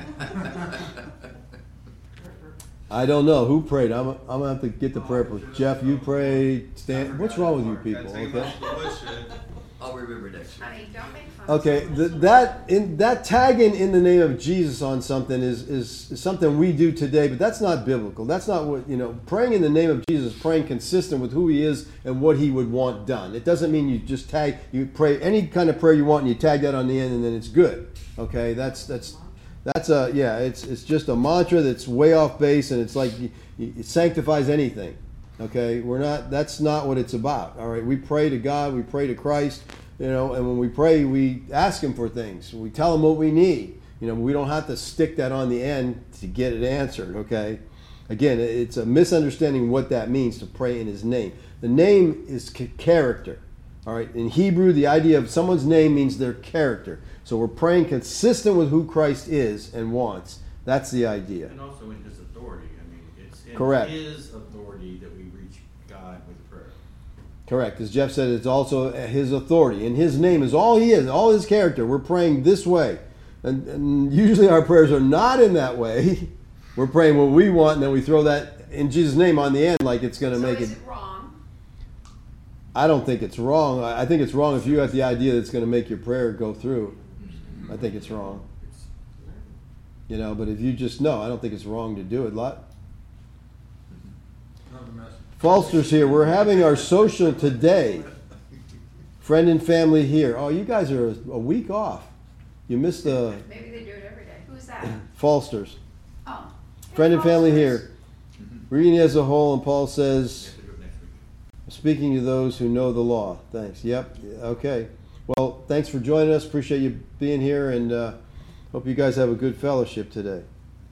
Speaker 2: I don't know. Who prayed? I'm, I'm going to have to get the prayer. Jeff, you prayed. Stan, what's wrong with you people? Okay.
Speaker 6: I'll remember next week.
Speaker 10: Honey, don't make fun
Speaker 2: Okay,
Speaker 10: of
Speaker 2: the, that in that tagging in the name of Jesus on something is, is is something we do today, but that's not biblical. That's not what, you know, praying in the name of Jesus, praying consistent with who he is and what he would want done. It doesn't mean you just tag, you pray any kind of prayer you want and you tag that on the end and then it's good. Okay, that's that's that's a yeah, it's it's just a mantra that's way off base, and it's like it sanctifies anything. Okay, we're not. That's not what it's about. All right, we pray to God. We pray to Christ. You know, and when we pray, we ask him for things. We tell him what we need. You know, we don't have to stick that on the end to get it answered. Okay, again, it's a misunderstanding what that means to pray in his name. The name is character. All right, in Hebrew, the idea of someone's name means their character. So we're praying consistent with who Christ is and wants. That's the idea.
Speaker 4: And also in his authority. I mean, it's in
Speaker 2: Correct.
Speaker 4: his authority that we reach God with prayer.
Speaker 2: Correct. As Jeff said, it's also his authority. And his name is all he is, all his character. We're praying this way. And, and usually our prayers are not in that way. We're praying what we want, and then we throw that in Jesus' name on the end like it's going to
Speaker 10: so
Speaker 2: make
Speaker 10: is
Speaker 2: it...
Speaker 10: it wrong?
Speaker 2: I don't think it's wrong. I think it's wrong if you have the idea that it's going to make your prayer go through. I think it's wrong. You know, but if you just know, I don't think it's wrong to do it. Lot. Falster's here. We're having our social today. Friend and family here. Oh, you guys are a week off. You missed the...
Speaker 10: Maybe they do it every day. Who's that?
Speaker 2: Falsters.
Speaker 10: Oh.
Speaker 2: Friend and family
Speaker 10: Falsters.
Speaker 2: here. Reading as a whole, and Paul says, speaking to those who know the law. Thanks. Yep. Okay. Well, thanks for joining us. Appreciate you being here, and uh, hope you guys have a good fellowship today.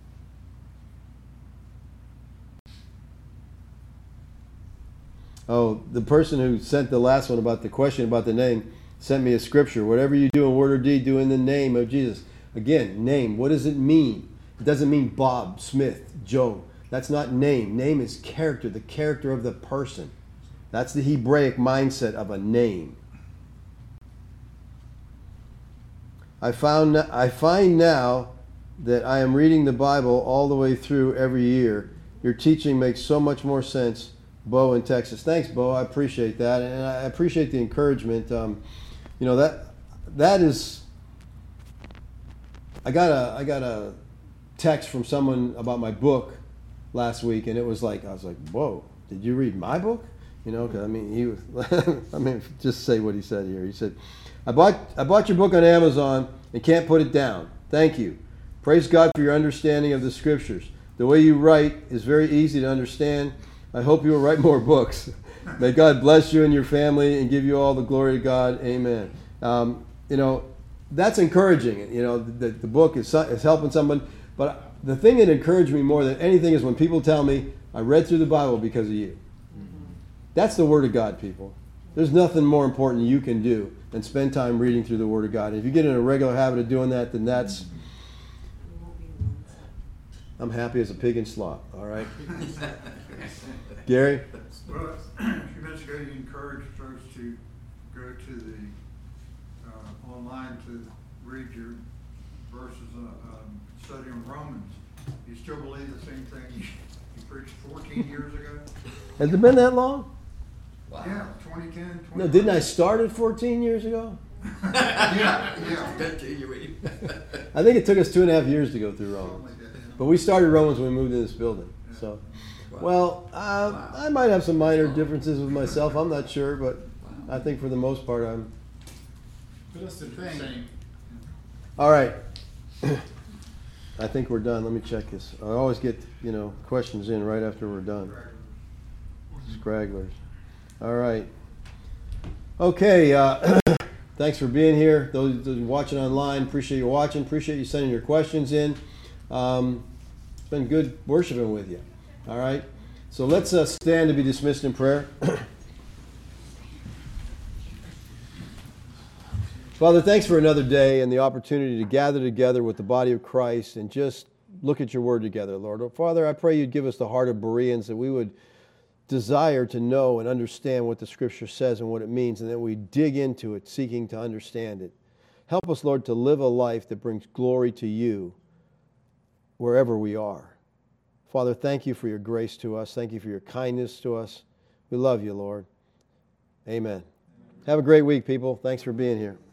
Speaker 2: Oh, the person who sent the last one about the question about the name sent me a scripture. Whatever you do in word or deed, do in the name of Jesus. Again, name. What does it mean? It doesn't mean Bob, Smith, Joe. That's not name. Name is character, the character of the person. That's the Hebraic mindset of a name. I found I find now that I am reading the Bible all the way through every year. Your teaching makes so much more sense. Bo in Texas. Thanks, Bo. I appreciate that, and I appreciate the encouragement. Um, you know, that that is. I got a I got a text from someone about my book last week, and it was like I was like, "Whoa, did you read my book?" You know, because I mean, he was. I mean, just say what he said here. He said, "I bought I bought your book on Amazon and can't put it down. Thank you. Praise God for your understanding of the Scriptures. The way you write is very easy to understand. I hope you will write more books. May God bless you and your family and give you all the glory to God. Amen." Um, you know, that's encouraging. You know, the, the book is, is helping someone. But the thing that encouraged me more than anything is when people tell me, "I read through the Bible because of you." That's the Word of God, people. There's nothing more important you can do than spend time reading through the Word of God. And if you get in a regular habit of doing that, then that's... I'm happy as a pig in slop, all right? Gary?
Speaker 9: Well, a few minutes ago you encouraged folks to go to the uh, online to read your verses, uh, um, studying Romans. You still believe the same thing you, you preached fourteen years ago?
Speaker 2: Has it been that long?
Speaker 6: Wow.
Speaker 9: Yeah, twenty ten, twenty.
Speaker 2: No, didn't I start it fourteen years ago?
Speaker 9: Yeah, yeah.
Speaker 6: Continuing.
Speaker 2: I think it took us two and a half years to go through Romans. But we started Romans when we moved in this building. So,
Speaker 6: Wow.
Speaker 2: Well, uh,
Speaker 6: Wow.
Speaker 2: I might have some minor differences with myself. I'm not sure, but
Speaker 6: Wow.
Speaker 2: I think for the most part, I'm.
Speaker 5: But that's the thing.
Speaker 9: Same.
Speaker 2: All right. I think we're done. Let me check this. I always get, you know, questions in right after we're done. Scragglers. All right. Okay. Uh, thanks for being here. Those, those watching online, appreciate you watching. Appreciate you sending your questions in. Um, it's been good worshiping with you. All right. So let's uh, stand to be dismissed in prayer. Father, thanks for another day and the opportunity to gather together with the body of Christ and just look at your word together, Lord. Father, I pray you'd give us the heart of Bereans, that we would desire to know and understand what the Scripture says and what it means, and that we dig into it, seeking to understand it. Help us, Lord, to live a life that brings glory to you wherever we are. Father, thank you for your grace to us. Thank you for your kindness to us. We love you, Lord. Amen. Have a great week, people. Thanks for being here.